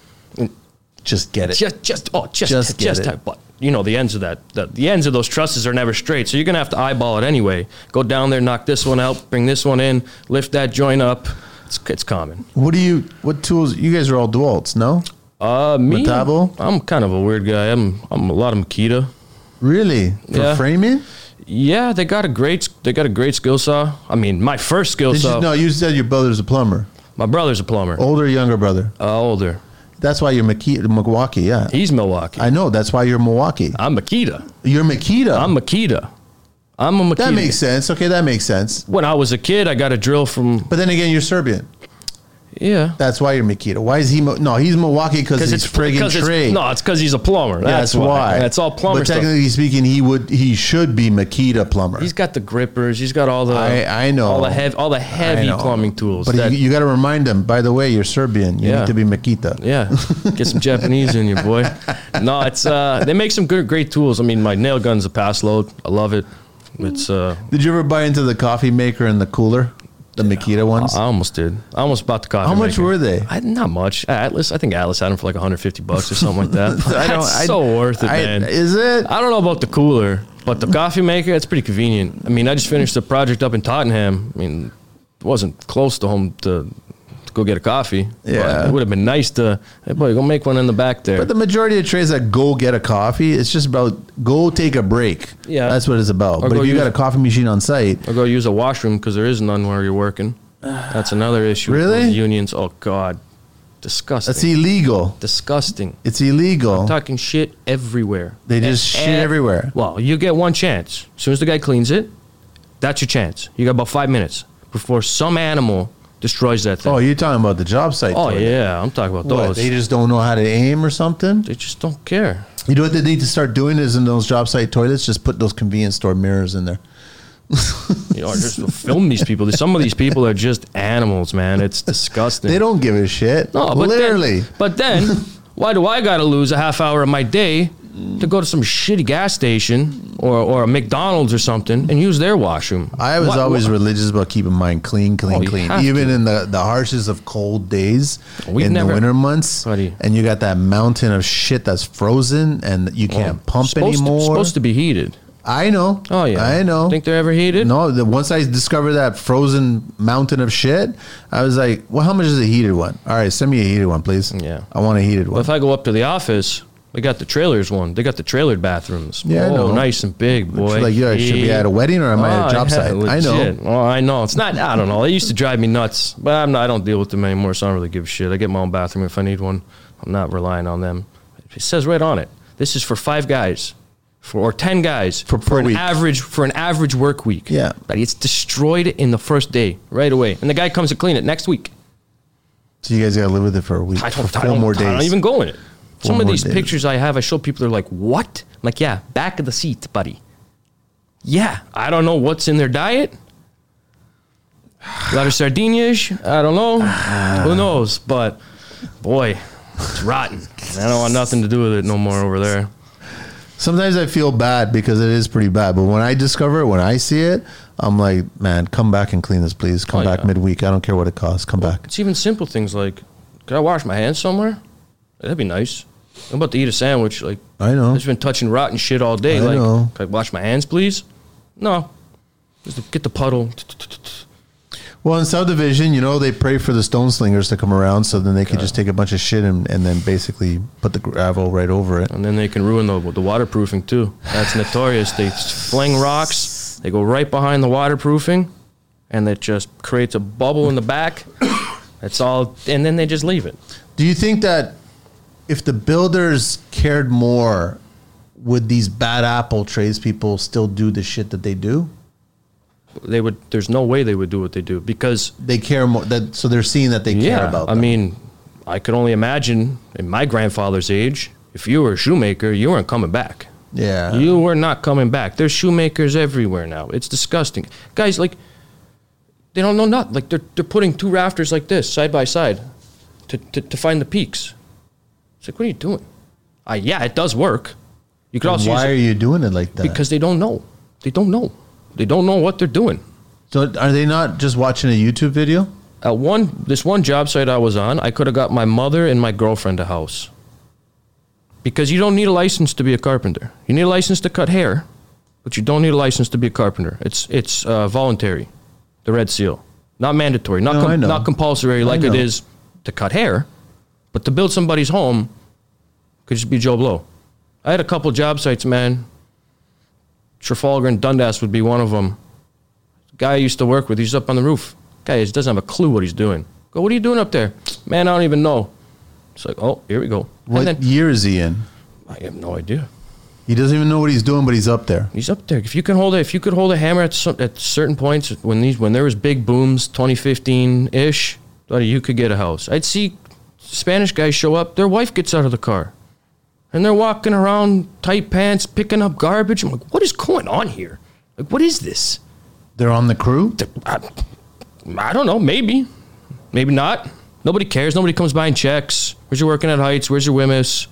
S2: just get it.
S1: Just get it. But the ends of the ends of those trusses are never straight, so you're gonna have to eyeball it anyway. Go down there, knock this one out, bring this one in, lift that joint up. It's common.
S2: What tools? You guys are all DeWalt's, no?
S1: Me,
S2: Metabo?
S1: I'm kind of a weird guy. I'm a lot of Makita.
S2: Really? For framing?
S1: Yeah, they got a great skill saw. I mean, my first skill saw.
S2: No, you said your brother's a plumber.
S1: My brother's a plumber.
S2: Older or younger brother?
S1: Older.
S2: That's why you're Milwaukee, yeah.
S1: He's Milwaukee.
S2: I know, that's why you're Milwaukee.
S1: I'm Makita.
S2: You're Makita?
S1: I'm Makita. I'm a Makita.
S2: That makes sense. Okay, that makes sense.
S1: When I was a kid, I got a drill from...
S2: But then again, you're Serbian.
S1: Yeah.
S2: That's why you're Makita. Why is he... No, he's Milwaukee because it's friggin' trade.
S1: No, it's because he's a plumber.
S2: That's why.
S1: That's all plumber stuff.
S2: But technically speaking, he should be Makita plumber.
S1: He's got the grippers. He's got all the...
S2: I know.
S1: All the heavy plumbing tools.
S2: But you got to remind him, by the way, you're Serbian. You need to be Makita.
S1: Yeah. Get some Japanese in you, boy. No, it's... they make some great tools. I mean, my nail gun's a pass load. I love it. It's...
S2: Did you ever buy into the coffee maker and the cooler? The Makita ones?
S1: I almost did. I almost bought the coffee maker.
S2: How much were they?
S1: Not much. Atlas. I think Atlas had them for like $150 or something like that. That's so worth it, man.
S2: Is it?
S1: I don't know about the cooler, but the coffee maker, it's pretty convenient. I mean, I just finished a project up in Tottenham. I mean, it wasn't close to home to go get a coffee.
S2: Yeah.
S1: It would have been nice to, hey, boy, go make one in the back there.
S2: But the majority of trades that go get a coffee, it's just about go take a break.
S1: Yeah.
S2: That's what it's about. But if you got a coffee machine on site.
S1: Or go use a washroom because there is none where you're working. That's another issue.
S2: Really?
S1: With unions. Oh, God. Disgusting.
S2: That's illegal.
S1: Disgusting.
S2: It's illegal.
S1: I'm talking shit everywhere.
S2: They just shit everywhere.
S1: Well, you get one chance. As soon as the guy cleans it, that's your chance. You got about 5 minutes before some animal destroys that thing.
S2: Oh, you're talking about the job site.
S1: Oh, yeah. I'm talking about those.
S2: They just don't know how to aim or something?
S1: They just don't care.
S2: You know what they need to start doing is in those job site toilets, just put those convenience store mirrors in there.
S1: Just film these people. Some of these people are just animals, man. It's disgusting.
S2: They don't give a shit.
S1: No, but
S2: literally.
S1: But then, Why do I got to lose a half hour of my day to go to some shitty gas station or a McDonald's or something and use their washroom?
S2: I was always religious about keeping mine clean. Even in the harshest of cold days the winter months.
S1: Buddy.
S2: And you got that mountain of shit that's frozen and you can't pump anymore.
S1: It's supposed to be heated.
S2: I know.
S1: Oh, yeah.
S2: I know.
S1: Think they're ever heated?
S2: No. Once I discovered that frozen mountain of shit, I was like, well, how much is a heated one? All right, send me a heated one, please.
S1: Yeah.
S2: I want a heated one.
S1: Well, if I go up to the office, we got the trailers one. They got the trailered bathrings.
S2: Yeah, I know.
S1: Nice and big, boy.
S2: Like, I should be at a wedding or am I at a job site?
S1: Legit.
S2: I know.
S1: Oh, I know. It's not, I don't know. They used to drive me nuts, but I don't deal with them anymore, so I don't really give a shit. I get my own bathroom if I need one. I'm not relying on them. It says right on it, this is for 5 guys. Or 10 guys for an average work week.
S2: Yeah.
S1: But it's destroyed in the first day, right away. And the guy comes to clean it next week.
S2: So you guys got to live with it for a week.
S1: I don't
S2: days.
S1: even go in it. Some of these
S2: days.
S1: pictures I have, I show people, they're like, what? I'm like, yeah, back of the seat, buddy. Yeah, I don't know what's in their diet. A lot of sardinias. I don't know. Who knows? But, boy, it's rotten. I don't want nothing to do with it no more over there.
S2: Sometimes I feel bad because it is pretty bad. But when I discover it, when I see it, I'm like, man, come back and clean this, please. Come back midweek. I don't care what it costs. Come back.
S1: It's even simple things like, could I wash my hands somewhere? That'd be nice. I'm about to eat a sandwich. Like,
S2: I know.
S1: I've just been touching rotten shit all day.
S2: I know.
S1: Can I wash my hands, please? No. Just get the puddle.
S2: Well, in subdivision, they pray for the stone slingers to come around so then they can just take a bunch of shit and then basically put the gravel right over it.
S1: And then they can ruin the waterproofing too. That's notorious. They fling rocks. They go right behind the waterproofing and it just creates a bubble in the back. That's all. And then they just leave it.
S2: Do you think that if the builders cared more, would these bad apple tradespeople still do the shit that they do?
S1: They would. There's no way they would do what they do because
S2: they care more. So they're seeing that they care about them.
S1: I mean, I could only imagine in my grandfather's age, if you were a shoemaker, you weren't coming back.
S2: Yeah,
S1: you were not coming back. There's shoemakers everywhere now. It's disgusting, guys. Like they don't know nothing. Like they're putting 2 rafters like this side by side to find the peaks. It's like, what are you doing? Yeah, it does work. You could also.
S2: Why are you doing it like that?
S1: Because they don't know. They don't know. They don't know what they're doing.
S2: So are they not just watching a YouTube video?
S1: At this one job site I was on, I could have got my mother and my girlfriend a house. Because you don't need a license to be a carpenter. You need a license to cut hair, but you don't need a license to be a carpenter. It's voluntary, the Red Seal. Not mandatory, not compulsory like it is to cut hair, but to build somebody's home could just be Joe Blow. I had a couple job sites, man. Trafalgar and Dundas would be one of them. The guy I used to work with, he's up on the roof. Guy doesn't have a clue what he's doing. Go, what are you doing up there? Man, I don't even know. It's like, oh, here we go.
S2: What year is he in?
S1: I have no idea.
S2: He doesn't even know what he's doing, but he's up there.
S1: He's up there. If you could hold a hammer at certain points when there was big booms, 2015-ish, you could get a house. I'd see Spanish guys show up. Their wife gets out of the car. And they're walking around tight pants, picking up garbage. I'm like, what is going on here? Like, what is this?
S2: They're on the crew?
S1: I don't know. Maybe. Maybe not. Nobody cares. Nobody comes by and checks. Where's your working at Heights? Where's your Wimmis?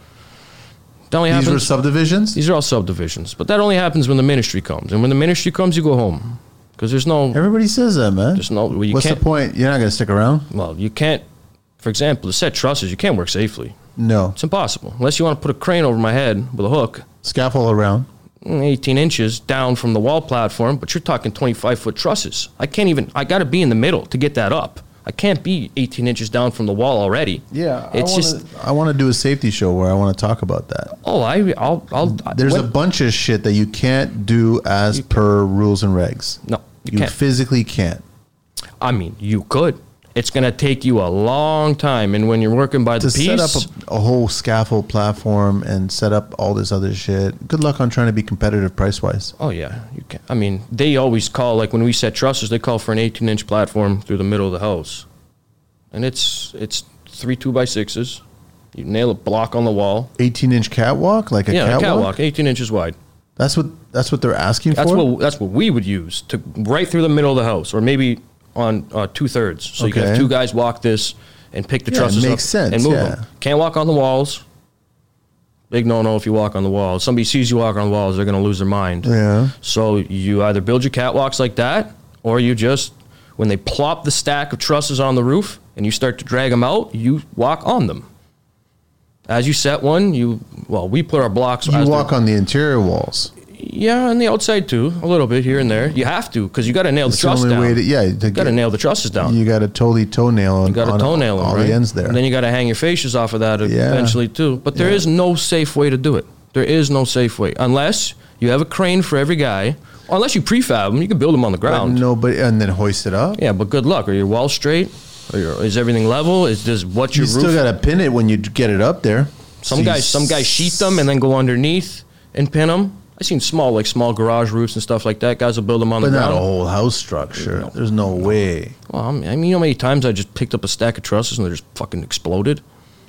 S2: These were subdivisions?
S1: These are all subdivisions. But that only happens when the ministry comes. And when the ministry comes, you go home. Because there's no...
S2: Everybody says that, man.
S1: There's no... Well,
S2: what's the point? You're not going to stick around?
S1: Well, you can't... For example, to set trusses, you can't work safely.
S2: No.
S1: It's impossible. Unless you want to put a crane over my head with a hook.
S2: Scaffold around.
S1: 18 inches down from the wall platform, but you're talking 25-foot trusses. I got to be in the middle to get that up. I can't be 18 inches down from the wall already.
S2: Yeah, I want to do a safety show where I want to talk about that.
S1: Oh,
S2: There's a bunch of shit that you can't do as per rules and regs.
S1: No,
S2: you physically can't.
S1: I mean, you could. It's going to take you a long time, and when you're working by the piece...
S2: To set up a whole scaffold platform and set up all this other shit, good luck on trying to be competitive price-wise.
S1: Oh, yeah. You can. I mean, they always call, like when we set trusses, they call for an 18-inch platform through the middle of the house. And it's 3 2x6s. You nail a block on the wall.
S2: 18-inch catwalk? Like a catwalk?
S1: Yeah, a catwalk, 18 inches wide.
S2: That's what they're asking
S1: for? That's what we would use, to right through the middle of the house, or maybe... on 2/3. So you can have 2 guys walk this, and pick the
S2: Yeah, it
S1: trusses up
S2: makes sense,
S1: and move
S2: yeah.
S1: them. Can't walk on the walls. Big no-no if you walk on the walls. Somebody sees you walk on the walls, they're going to lose their mind.
S2: Yeah.
S1: So you either build your catwalks like that, or you just, when they plop the stack of trusses on the roof and you start to drag them out, you walk on them. As you set one, we put our blocks.
S2: You walk on the interior walls.
S1: Yeah, on the outside too, a little bit here and there. You have to, because you got to nail the truss down. You got to nail the trusses down.
S2: You got to totally toenail.
S1: You got to toenail them,
S2: all
S1: right?
S2: the ends there.
S1: And then you got to hang your fascias off of that eventually too. But there is no safe way to do it. There is no safe way unless you have a crane for every guy. Or unless you prefab them, you can build them on the ground.
S2: And then hoist it up.
S1: Yeah, but good luck. Are your walls straight? Is everything level? Is this what your
S2: You
S1: roof?
S2: still got to pin it when you get it up there.
S1: Some guys sheet them and then go underneath and pin them. I've seen small garage roofs and stuff like that. Guys will build them on the ground.
S2: But not a whole house structure. No. There's no way.
S1: Well, I mean, you know how many times I just picked up a stack of trusses and they just fucking exploded?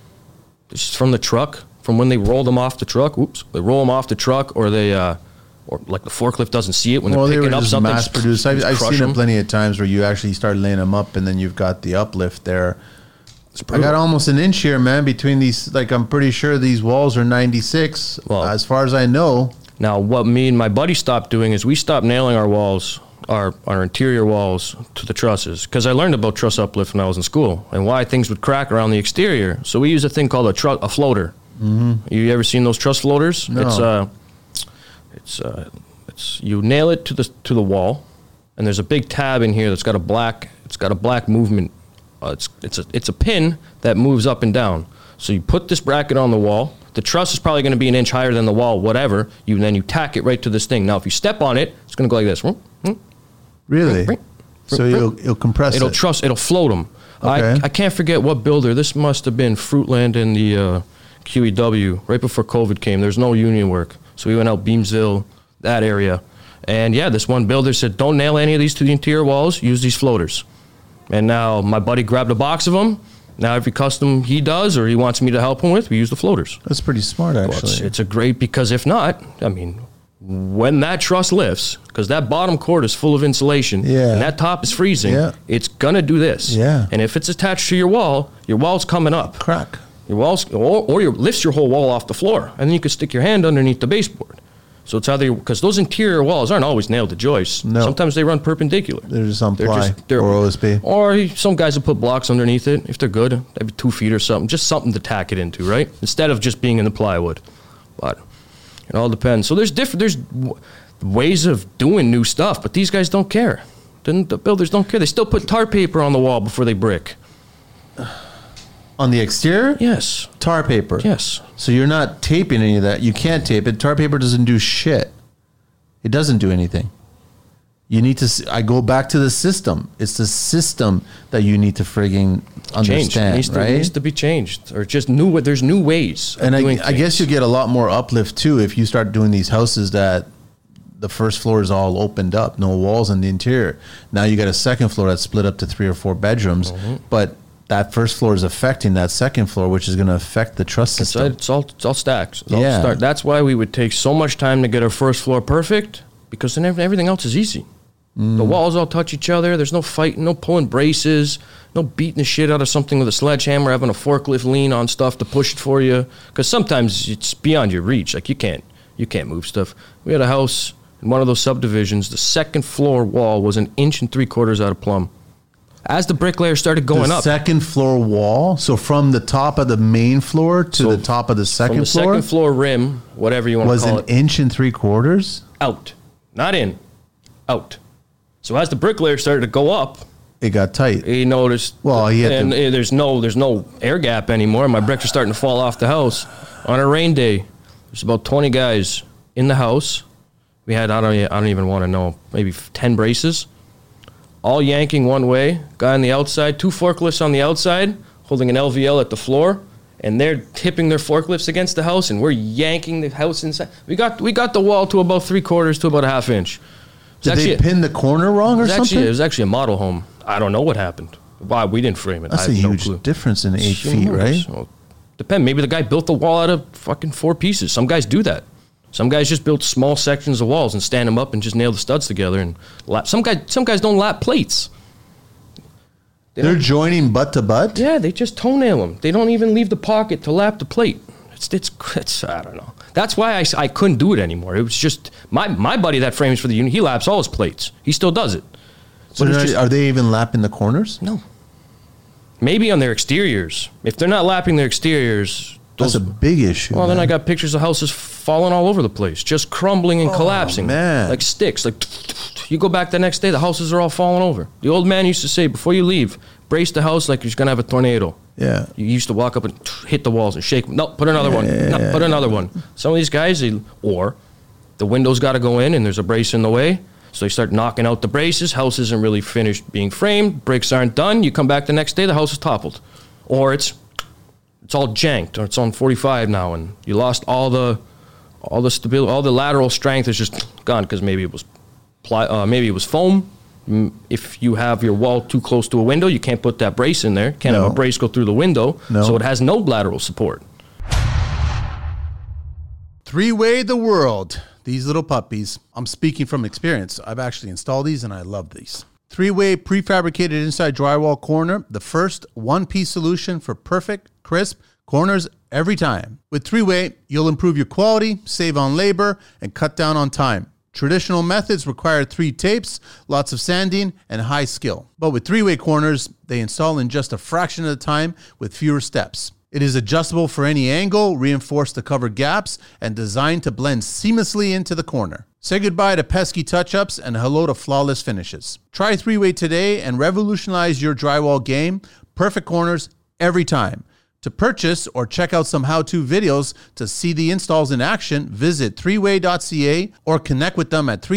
S1: Just from the truck, from when they roll them off the truck. Oops, they roll them off the truck, or they, or like the forklift doesn't see it when they're picking up something.
S2: Mass produced. I've seen it plenty of times where you actually start laying them up and then you've got the uplift there. I got almost an inch here, man, between these. Like, I'm pretty sure these walls are 96, as far as I know.
S1: Now, what me and my buddy stopped doing is we stopped nailing our walls, our interior walls to the trusses, because I learned about truss uplift when I was in school and why things would crack around the exterior. So we use a thing called a floater. Mm-hmm. You ever seen those truss floaters?
S2: No.
S1: It's you nail it to the wall, and there's a big tab in here that's got a black movement. It's a pin that moves up and down. So you put this bracket on the wall. The truss is probably going to be an inch higher than the wall, whatever. Then you tack it right to this thing. Now, if you step on it, it's going to go like this.
S2: Really? So you'll compress it.
S1: It'll float them. Okay. I can't forget what builder. This must have been Fruitland in the QEW, right before COVID came. There's no union work. So we went out Beamsville, that area. And yeah, this one builder said, don't nail any of these to the interior walls. Use these floaters. And now my buddy grabbed a box of them. Now every custom he does or he wants me to help him with, we use the floaters.
S2: That's pretty smart, actually.
S1: Well, it's a great, because if not, I mean, when that truss lifts, because that bottom cord is full of insulation, and that top is freezing, it's going to do this.
S2: Yeah.
S1: And if it's attached to your wall's coming up.
S2: Crack.
S1: Your wall's, or lifts your whole wall off the floor, and then you can stick your hand underneath the baseboard. So it's either, because those interior walls aren't always nailed to joists. No. Sometimes they run perpendicular.
S2: They're just on ply or OSB.
S1: Or some guys will put blocks underneath it if they're good, maybe 2 feet or something, just something to tack it into, right? Instead of just being in the plywood. But it all depends. So there's ways of doing new stuff, but these guys don't care. The builders don't care. They still put tar paper on the wall before they brick.
S2: On the exterior?
S1: Yes.
S2: Tar paper?
S1: Yes.
S2: So you're not taping any of that. You can't tape it. Tar paper doesn't do shit. It doesn't do anything. You need to, I go back to the system. It's the system that you need to frigging understand, right?
S1: It needs to be changed. Or just there's new ways of
S2: doing
S1: things.
S2: And I guess you get a lot more uplift too if you start doing these houses that the first floor is all opened up, no walls in the interior. Now you got a second floor that's split up to 3 or 4 bedrooms, but that first floor is affecting that second floor, which is going to affect the truss system.
S1: It's all stacks. That's why we would take so much time to get our first floor perfect, because then everything else is easy. The walls all touch each other. There's no fighting, no pulling braces, no beating the shit out of something with a sledgehammer, having a forklift lean on stuff to push it for you. Because sometimes it's beyond your reach. Like you can't move stuff. We had a house in one of those subdivisions. The second floor wall was 1 3/4 inches out of plumb. As the bricklayer started going up.
S2: The second floor wall? So from the top of the main floor to the top of the second floor?
S1: From the second floor rim, whatever you want to call it.
S2: Was 1 3/4 inches?
S1: Out. Not in. Out. So as the bricklayer started to go up,
S2: it got tight.
S1: He noticed.
S2: Well,
S1: there's no air gap anymore. My bricks are starting to fall off the house. On a rain day, there's about 20 guys in the house. We had, I don't even want to know, maybe 10 braces, all yanking one way. Guy on the outside, 2 forklifts on the outside, holding an LVL at the floor, and they're tipping their forklifts against the house, and we're yanking the house inside. We got the wall to about 3/4 to about 1/2 inch.
S2: Did they pin the corner wrong or something?
S1: It was actually a model home. I don't know what happened. Why we didn't frame it.
S2: That's a huge difference in 8 feet, right?
S1: Well, depend. Maybe the guy built the wall out of fucking 4 pieces. Some guys do that. Some guys just build small sections of walls and stand them up and just nail the studs together. And some guys don't lap plates.
S2: They're joining butt to butt?
S1: Yeah, they just toenail them. They don't even leave the pocket to lap the plate. It's I don't know. That's why I couldn't do it anymore. It was just, my buddy that frames for the union, he laps all his plates. He still does it.
S2: So are they even lapping the corners?
S1: No. Maybe on their exteriors. If they're not lapping their exteriors...
S2: That's a big issue.
S1: Well, then I got pictures of houses falling all over the place, just crumbling and collapsing.
S2: Man.
S1: Like sticks. Like, you go back the next day, the houses are all falling over. The old man used to say, before you leave, brace the house like you're going to have a tornado.
S2: Yeah.
S1: You used to walk up and hit the walls and shake them. No, put another one. No, put another one. Some of these guys, or the window's got to go in and there's a brace in the way. So they start knocking out the braces. House isn't really finished being framed. Bricks aren't done. You come back the next day, the house is toppled. Or it's all janked, or it's on 45 now, and you lost all the stability, all the lateral strength is just gone because maybe it was foam. If you have your wall too close to a window, you can't put that brace in there. Can't have a brace go through the window, so it has no lateral support.
S2: Three-way the world. These little puppies. I'm speaking from experience. I've actually installed these, and I love these. Three-way prefabricated inside drywall corner, the first one-piece solution for perfect, crisp corners every time. With Three-way, you'll improve your quality, save on labor, and cut down on time. Traditional methods require 3 tapes, lots of sanding, and high skill. But with Three-way corners, they install in just a fraction of the time with fewer steps. It is adjustable for any angle, reinforced to cover gaps, and designed to blend seamlessly into the corner. Say goodbye to pesky touch-ups and hello to flawless finishes. Try Three-way today and revolutionize your drywall game. Perfect corners every time. To purchase or check out some how-to videos to see the installs in action, visit threeway.ca or connect with them at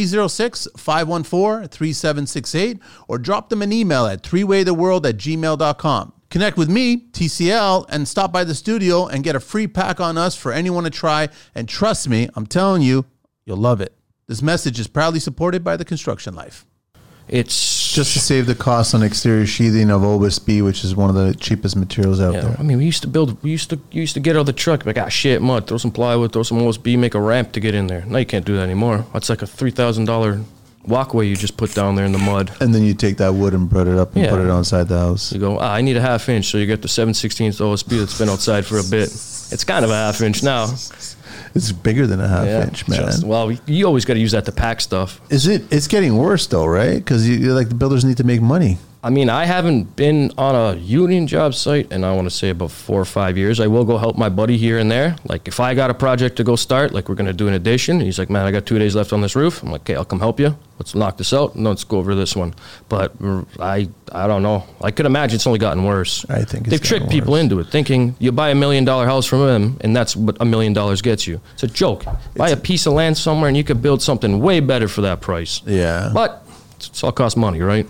S2: 306-514-3768 or drop them an email at threewaytheworld@gmail.com. Connect with me, TCL, and stop by the studio and get a free pack on us for anyone to try. And trust me, I'm telling you, you'll love it. This message is proudly supported by the Construction Life.
S1: It's
S2: just to save the cost on exterior sheathing of OSB, which is one of the cheapest materials out there.
S1: I mean, we used to get out of the truck, like, shit, mud, throw some plywood, throw some OSB, make a ramp to get in there. Now you can't do that anymore. That's like a $3,000 walkway you just put down there in the mud.
S2: And then you take that wood and put it up and put it outside the house.
S1: You go, I need a 1/2 inch, so you get the 7/16 OSB that's been outside for a bit. It's kind of a 1/2 inch now.
S2: It's bigger than a 1/2 inch, man.
S1: You always got to use that to pack stuff.
S2: It's getting worse though, right? Because like the builders need to make money.
S1: I mean, I haven't been on a union job site in, I want to say, about 4 or 5 years. I will go help my buddy here and there. Like, if I got a project to go start, like we're going to do an addition, and he's like, man, I got 2 days left on this roof. I'm like, okay, I'll come help you. Let's knock this out, and let's go over this one. But I don't know. I could imagine it's only gotten worse.
S2: I think
S1: they've tricked people into it, thinking you buy $1 million house from them, and that's what $1 million gets you. It's a joke. Buy a piece of land somewhere, and you could build something way better for that price.
S2: Yeah.
S1: But it's all cost money, right?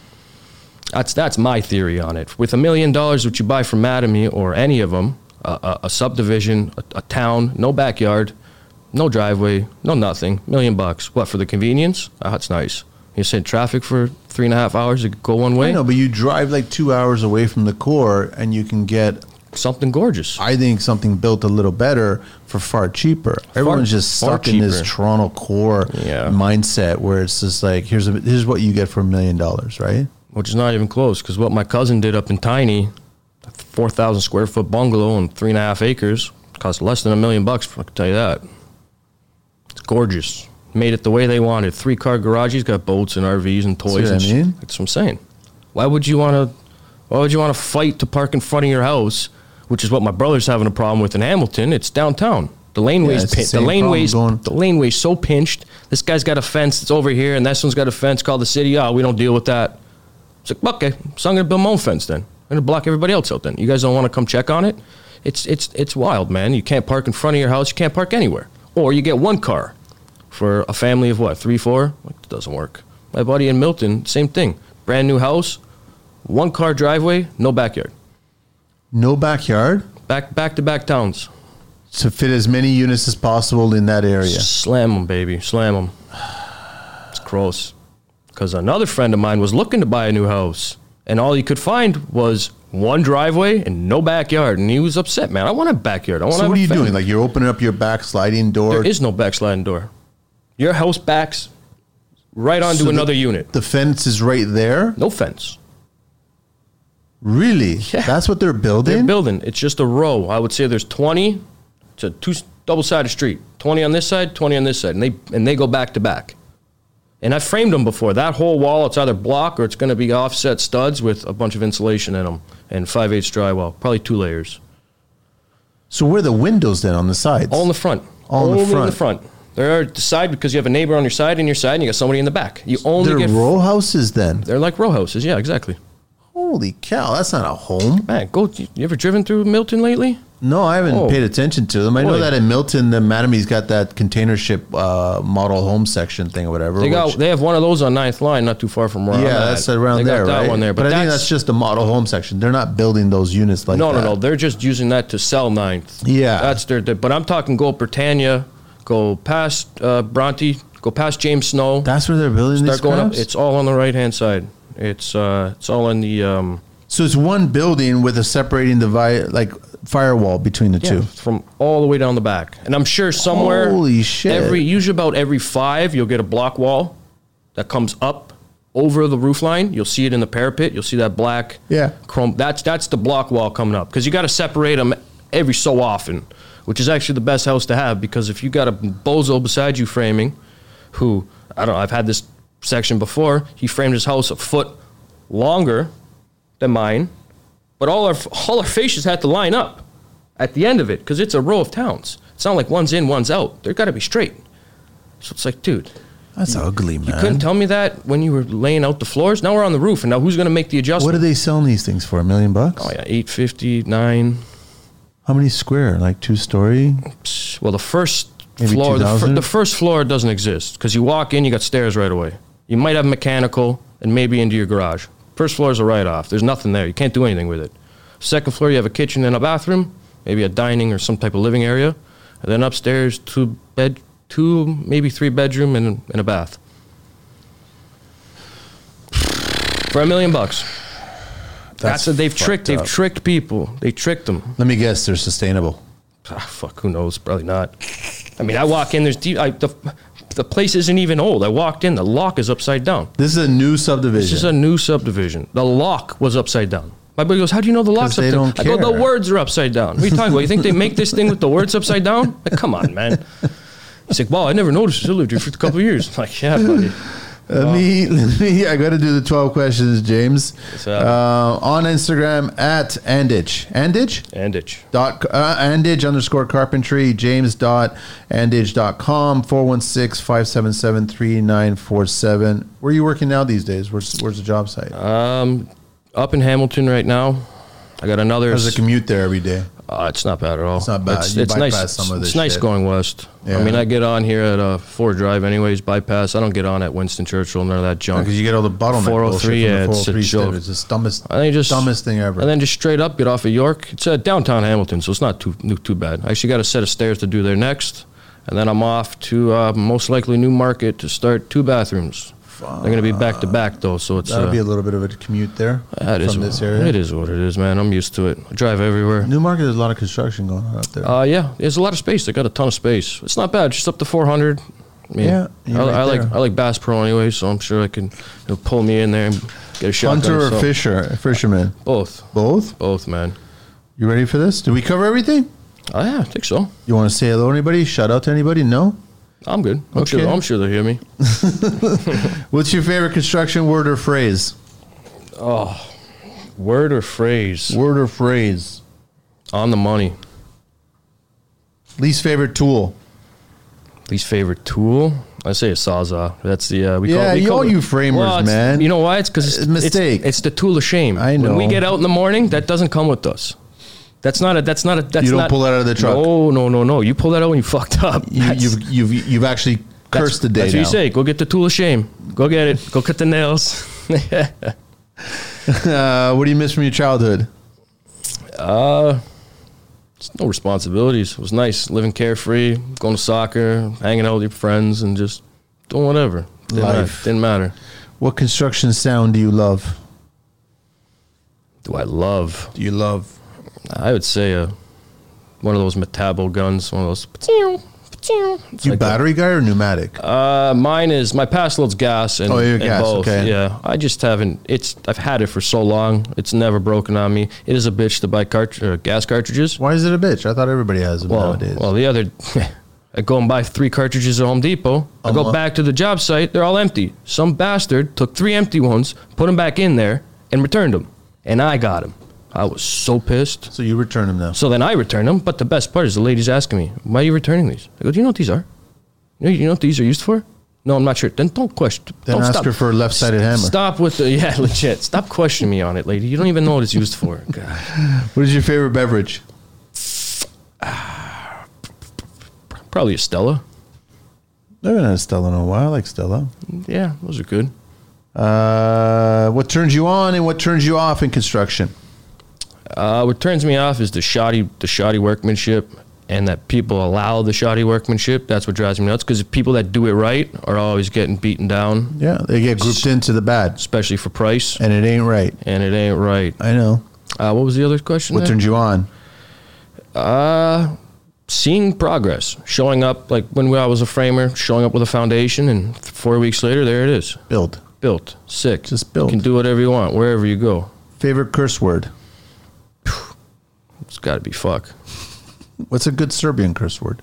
S1: That's my theory on it. With $1 million, which you buy from Mattamy or any of them, a subdivision, a town, no backyard, no driveway, no nothing, $1 million. What, for the convenience? That's nice. You said traffic for 3.5 hours to go one way?
S2: I know, but you drive like 2 hours away from the core and you can get
S1: something gorgeous.
S2: I think something built a little better for far cheaper. Everyone's just stuck in this Toronto core mindset where it's just like, here's what you get for $1 million, right?
S1: Which is not even close, because what my cousin did up in Tiny, a 4,000 square foot bungalow on 3.5 acres, cost less than $1 million. I can tell you that. It's gorgeous. Made it the way they wanted. 3-car garage. He's got boats and RVs and toys.
S2: See what I mean?
S1: That's what I'm saying. Why would you want to fight to park in front of your house, which is what my brother's having a problem with in Hamilton? It's downtown. The laneway's so pinched. This guy's got a fence that's over here, and this one's got a fence called the city. Oh, we don't deal with that. It's like, okay, so I'm going to build my own fence then. I'm going to block everybody else out then. You guys don't want to come check on it? It's wild, man. You can't park in front of your house. You can't park anywhere. Or you get one car for a family of 3, 4? Like, it doesn't work. My buddy in Milton, same thing. Brand new house, 1-car driveway, no backyard.
S2: No backyard?
S1: Back-to-back towns.
S2: To fit as many units as possible in that area.
S1: Slam them, baby. Slam them. It's gross. Because another friend of mine was looking to buy a new house, and all he could find was one driveway and no backyard, and he was upset, man. I want a backyard.
S2: So what are you doing? Like, you're opening up your back sliding door?
S1: There is no back sliding door. Your house backs right onto another unit.
S2: The fence is right there?
S1: No fence.
S2: Really?
S1: Yeah.
S2: That's what they're building?
S1: They're building. It's just a row. I would say there's 20. It's a double-sided street. 20 on this side, 20 on this side. And they go back to back. And I've framed them before. That whole wall, it's either block or it's going to be offset studs with a bunch of insulation in them and 5/8 drywall. Probably 2 layers.
S2: So where are the windows then on the sides?
S1: All in the front.
S2: All in the front.
S1: In the front. They're at the side because you have a neighbor on your side and you got somebody in the back. You only
S2: They're
S1: get
S2: row houses then?
S1: They're like row houses. Yeah, exactly.
S2: Holy cow, that's not a home.
S1: Man, you ever driven through Milton lately?
S2: No, I haven't paid attention to them. I know
S1: Boy.
S2: that in Milton, the Matamy's got that container ship model home section thing or whatever.
S1: They have one of those on 9th Line, not too far from where I'm at.
S2: that's around there,
S1: got that
S2: right?
S1: one there,
S2: but I think that's just a model home section. They're not building those units like that.
S1: No. They're just using that to sell 9th.
S2: Yeah.
S1: That's but I'm talking go Britannia, go past Bronte, go past James Snow.
S2: That's where they're building these
S1: Start going up.
S2: crabs?
S1: It's all on the right-hand side. It's all in the...
S2: So it's one building with a separating firewall between the two.
S1: From all the way down the back. And I'm sure somewhere...
S2: Holy shit.
S1: Usually about every 5, you'll get a block wall that comes up over the roof line. You'll see it in the parapet. You'll see that black chrome. That's the block wall coming up. Because you got to separate them every so often, which is actually the best house to have. Because if you got a bozo beside you framing, who, I don't know, I've had this section before, he framed his house a foot longer than mine, but all our fascias had to line up at the end of it because it's a row of towns. It's not like one's in, one's out. They've got to be straight. So it's like, dude,
S2: that's ugly, man.
S1: You couldn't tell me that when you were laying out the floors. Now we're on the roof, and now who's going to make the adjustment?
S2: What are they selling these things for? $1 million?
S1: Oh yeah, $850, $9.
S2: How many square? Like 2-story?
S1: Well, the first
S2: Maybe
S1: floor,
S2: 2,000?
S1: the first floor doesn't exist because you walk in, you got stairs right away. You might have mechanical and maybe into your garage. First floor is a write-off. There's nothing there. You can't do anything with it. Second floor, you have a kitchen and a bathroom, maybe a dining or some type of living area. And then upstairs, 2, maybe 3 bedroom and a bath. For $1 million. They've tricked people. They tricked them.
S2: Let me guess, they're sustainable.
S1: Fuck, who knows? Probably not. I mean, I walk in, the place isn't even old. I walked in, the lock is upside down.
S2: This is a new subdivision.
S1: This is a new subdivision. The lock was upside down. My buddy goes, how do you know the lock's upside down? I go, the words are upside down. What are you talking about? You think they make this thing with the words upside down? Like, come on, man. He's like, wow, I never noticed. I lived here for a couple of years. I'm like, yeah, buddy.
S2: I got to do the 12 questions, James. On Instagram at Anditch. Anditch?
S1: Anditch.
S2: Anditch_carpentry. James.anditch.com. 416-577-3947. Where are you working now these days? Where's the job site?
S1: Up in Hamilton right now. I got another.
S2: How's the commute there every day?
S1: It's not bad at all.
S2: It's not bad.
S1: It's nice.
S2: Some of this
S1: it's nice
S2: shit.
S1: going west.
S2: Yeah.
S1: I mean, I get on here at Ford Drive anyways, bypass. I don't get on at Winston Churchill, none of that junk.
S2: Because you get all the bottleneck
S1: 403,
S2: bullshit
S1: yeah,
S2: from the
S1: it's a
S2: 403
S1: joke.
S2: It's the dumbest thing ever.
S1: And then just straight up, get off of York. It's downtown Hamilton, so it's not too bad. I actually got a set of stairs to do there next, and then I'm off to most likely Newmarket to start 2 bathrooms. They're going to be back to back though, so it's
S2: that'll be a little bit of a commute there from this area.
S1: It is what it is, man. I'm used to it. I drive everywhere.
S2: Newmarket, there's a lot of construction going on out there.
S1: Yeah, there's a lot of space. They got a ton of space. It's not bad. Just up to 400. I mean,
S2: I
S1: like Bass Pro anyway, so I'm sure I can pull me in there and get a shot.
S2: Hunter or fisherman?
S1: Both. Both, man.
S2: You ready for this? Did we cover everything?
S1: Oh yeah, I think so.
S2: You want to say hello to anybody? Shout out to anybody? No.
S1: I'm good.
S2: Okay.
S1: I'm sure they'll hear me.
S2: What's your favorite construction word or phrase?
S1: Oh, word or phrase?
S2: Word or phrase.
S1: On the money.
S2: Least favorite tool?
S1: Least favorite tool? I say a Sawzall. That's the
S2: you framers, man.
S1: You know why? It's because
S2: it's a mistake.
S1: It's the tool of shame.
S2: I know.
S1: When we get out in the morning, that doesn't come with us. That's not.
S2: You don't pull that out of the truck.
S1: No. You pull that out when you fucked up.
S2: You've actually cursed the day.
S1: That's what you say. Go get the tool of shame. Go get it. Go cut the nails.
S2: What do you miss from your childhood?
S1: Just no responsibilities. It was nice living carefree, going to soccer, hanging out with your friends, and just doing whatever. Didn't matter.
S2: What construction sound do you love?
S1: Do I love?
S2: Do you love?
S1: I would say one of those Metabo guns, one of those. It's
S2: You
S1: like
S2: battery guy or pneumatic?
S1: mine is, my pass load's gas and,
S2: your
S1: and
S2: gas,
S1: both.
S2: okay.
S1: Yeah, I just haven't, I've had it for so long. It's never broken on me. It is a bitch to buy gas cartridges.
S2: Why is it a bitch? I thought everybody has them nowadays.
S1: Well, the other, I go and buy 3 cartridges at Home Depot. I go back to the job site. They're all empty. Some bastard took 3 empty ones, put them back in there, and returned them. And I got them. I was so pissed.
S2: So you return them now?
S1: So then I returned them. But the best part is the lady's asking me, why are you returning these? I go, do you know what these are? You know what these are used for? No, I'm not sure. Then don't question.
S2: Then
S1: don't
S2: ask
S1: stop.
S2: her for a left-sided hammer.
S1: Stop with the, yeah, legit. Stop questioning me on it, lady. You don't even know what it's used for. God.
S2: What is your favorite beverage?
S1: Probably a Stella.
S2: I haven't had a Stella in a while. I like Stella.
S1: Yeah, those are good.
S2: What turns you on and what turns you off in construction?
S1: What turns me off is the shoddy workmanship, and that people allow the shoddy workmanship. That's what drives me nuts, because people that do it right are always getting beaten down.
S2: Yeah, they get grouped into the bad.
S1: Especially for price.
S2: And it ain't right.
S1: And it ain't right.
S2: I know.
S1: What was the other question?
S2: What turns you on?
S1: Seeing progress. Showing up, like when I was a framer, showing up with a foundation, and 4 weeks later, there it is. Built. Sick.
S2: Just built.
S1: You can do whatever you want, wherever you go.
S2: Favorite curse word?
S1: It's got to be fuck.
S2: What's a good Serbian curse word?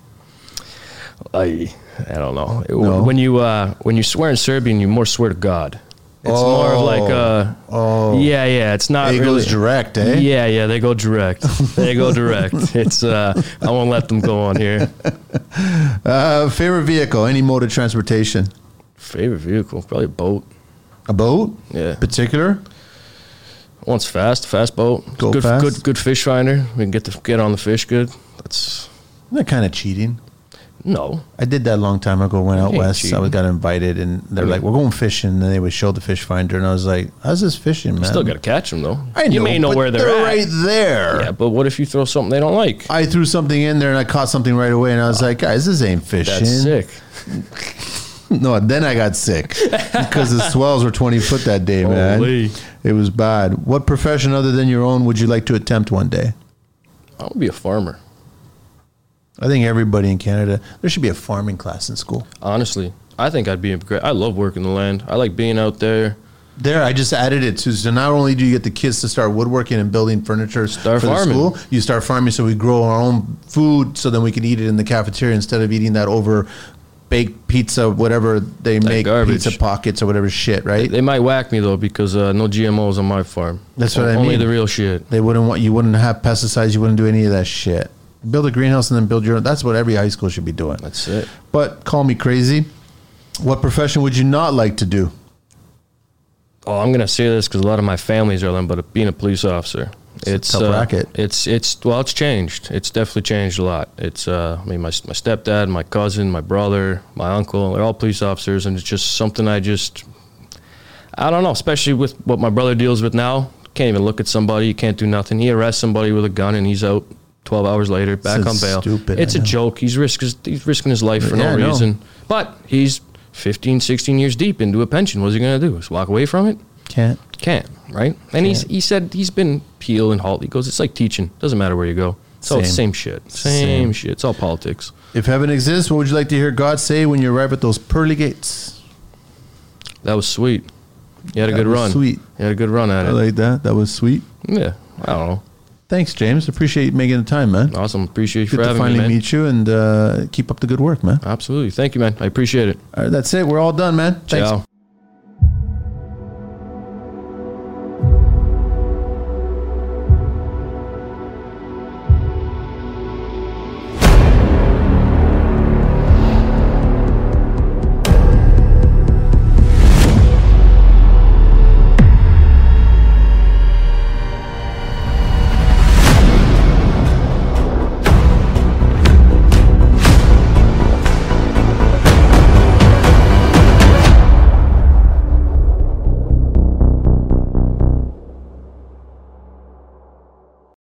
S1: I don't know.
S2: No?
S1: When you swear in Serbian, you more swear to God. It's more of like yeah. It's not
S2: it
S1: really
S2: goes direct, eh?
S1: Yeah. They go direct. It's I won't let them go on here.
S2: Favorite vehicle? Any mode of transportation?
S1: Favorite vehicle? Probably a boat.
S2: A boat?
S1: Yeah.
S2: Particular?
S1: One's fast boat.
S2: Go
S1: good,
S2: fast?
S1: Good fish finder. We can get on the fish good. That's
S2: Isn't that kind of cheating?
S1: no.
S2: I did that a long time ago. Went out
S1: ain't
S2: west.
S1: cheating.
S2: I got invited, and they're like, "We're going fishing." And they would show the fish finder, and I was like, "How's this fishing, man?"
S1: Still got to catch them though.
S2: I know,
S1: you may know
S2: but
S1: where they're at.
S2: right there.
S1: Yeah, but what if you throw something they don't like?
S2: I threw something in there, and I caught something right away, and I was like, "Guys, this ain't fishing."
S1: That's sick.
S2: No, then I got sick because the swells were 20 foot that day, man.
S1: Holy.
S2: It was bad. What profession other than your own would you like to attempt one day?
S1: I want to be a farmer.
S2: I think everybody in Canada, there should be a farming class in school.
S1: Honestly, I think I'd be a great. I love working the land. I like being out there.
S2: There, I just added it to, so not only do you get the kids to start woodworking and building furniture
S1: Start
S2: for
S1: farming.
S2: the school, you start farming so we grow our own food so then we can eat it in the cafeteria instead of eating that over baked pizza, whatever they make,
S1: garbage.
S2: pizza pockets or whatever shit, right?
S1: They might whack me though because no GMOs on my farm.
S2: That's what I
S1: Only
S2: mean.
S1: the real shit.
S2: They wouldn't want, you wouldn't have pesticides, you wouldn't do any of that shit. Build a greenhouse and then build your own. That's what every high school should be doing.
S1: That's it.
S2: But call me crazy. What profession would you not like to do?
S1: Oh, I'm gonna say this because a lot of my families are them, but being a police officer,
S2: It's a tough racket.
S1: It's changed. It's definitely changed a lot. It's I mean my stepdad, my cousin, my brother, my uncle, they're all police officers, and it's just something I don't know. Especially with what my brother deals with now, can't even look at somebody. You can't do nothing. He arrests somebody with a gun and he's out 12 hours later, back
S2: This
S1: on
S2: is
S1: bail.
S2: stupid,
S1: It's
S2: I
S1: a
S2: know.
S1: joke. He's risking his life for
S2: Yeah, I
S1: no
S2: know.
S1: reason. But he's 15, 16 years deep into a pension. What's he gonna do? Just walk away from it?
S2: Can't.
S1: Can't, right? And he said he's been heel and halt. He goes, it's like teaching. Doesn't matter where you go. It's all the same shit. Same shit. It's all politics.
S2: If heaven exists, what would you like to hear God say when you arrive at those pearly gates?
S1: That was sweet. You had a
S2: That
S1: good
S2: was
S1: run.
S2: sweet.
S1: You had a good run at
S2: I
S1: it.
S2: like that. That was sweet.
S1: Yeah, I don't know.
S2: Thanks, James. Appreciate you making the time, man.
S1: Awesome. Appreciate you
S2: Good
S1: for
S2: to
S1: having me,
S2: finally
S1: man.
S2: meet you and keep up the good work, man.
S1: Absolutely. Thank you, man. I appreciate it.
S2: All right, that's it. We're all done, man. Thanks.
S1: Ciao.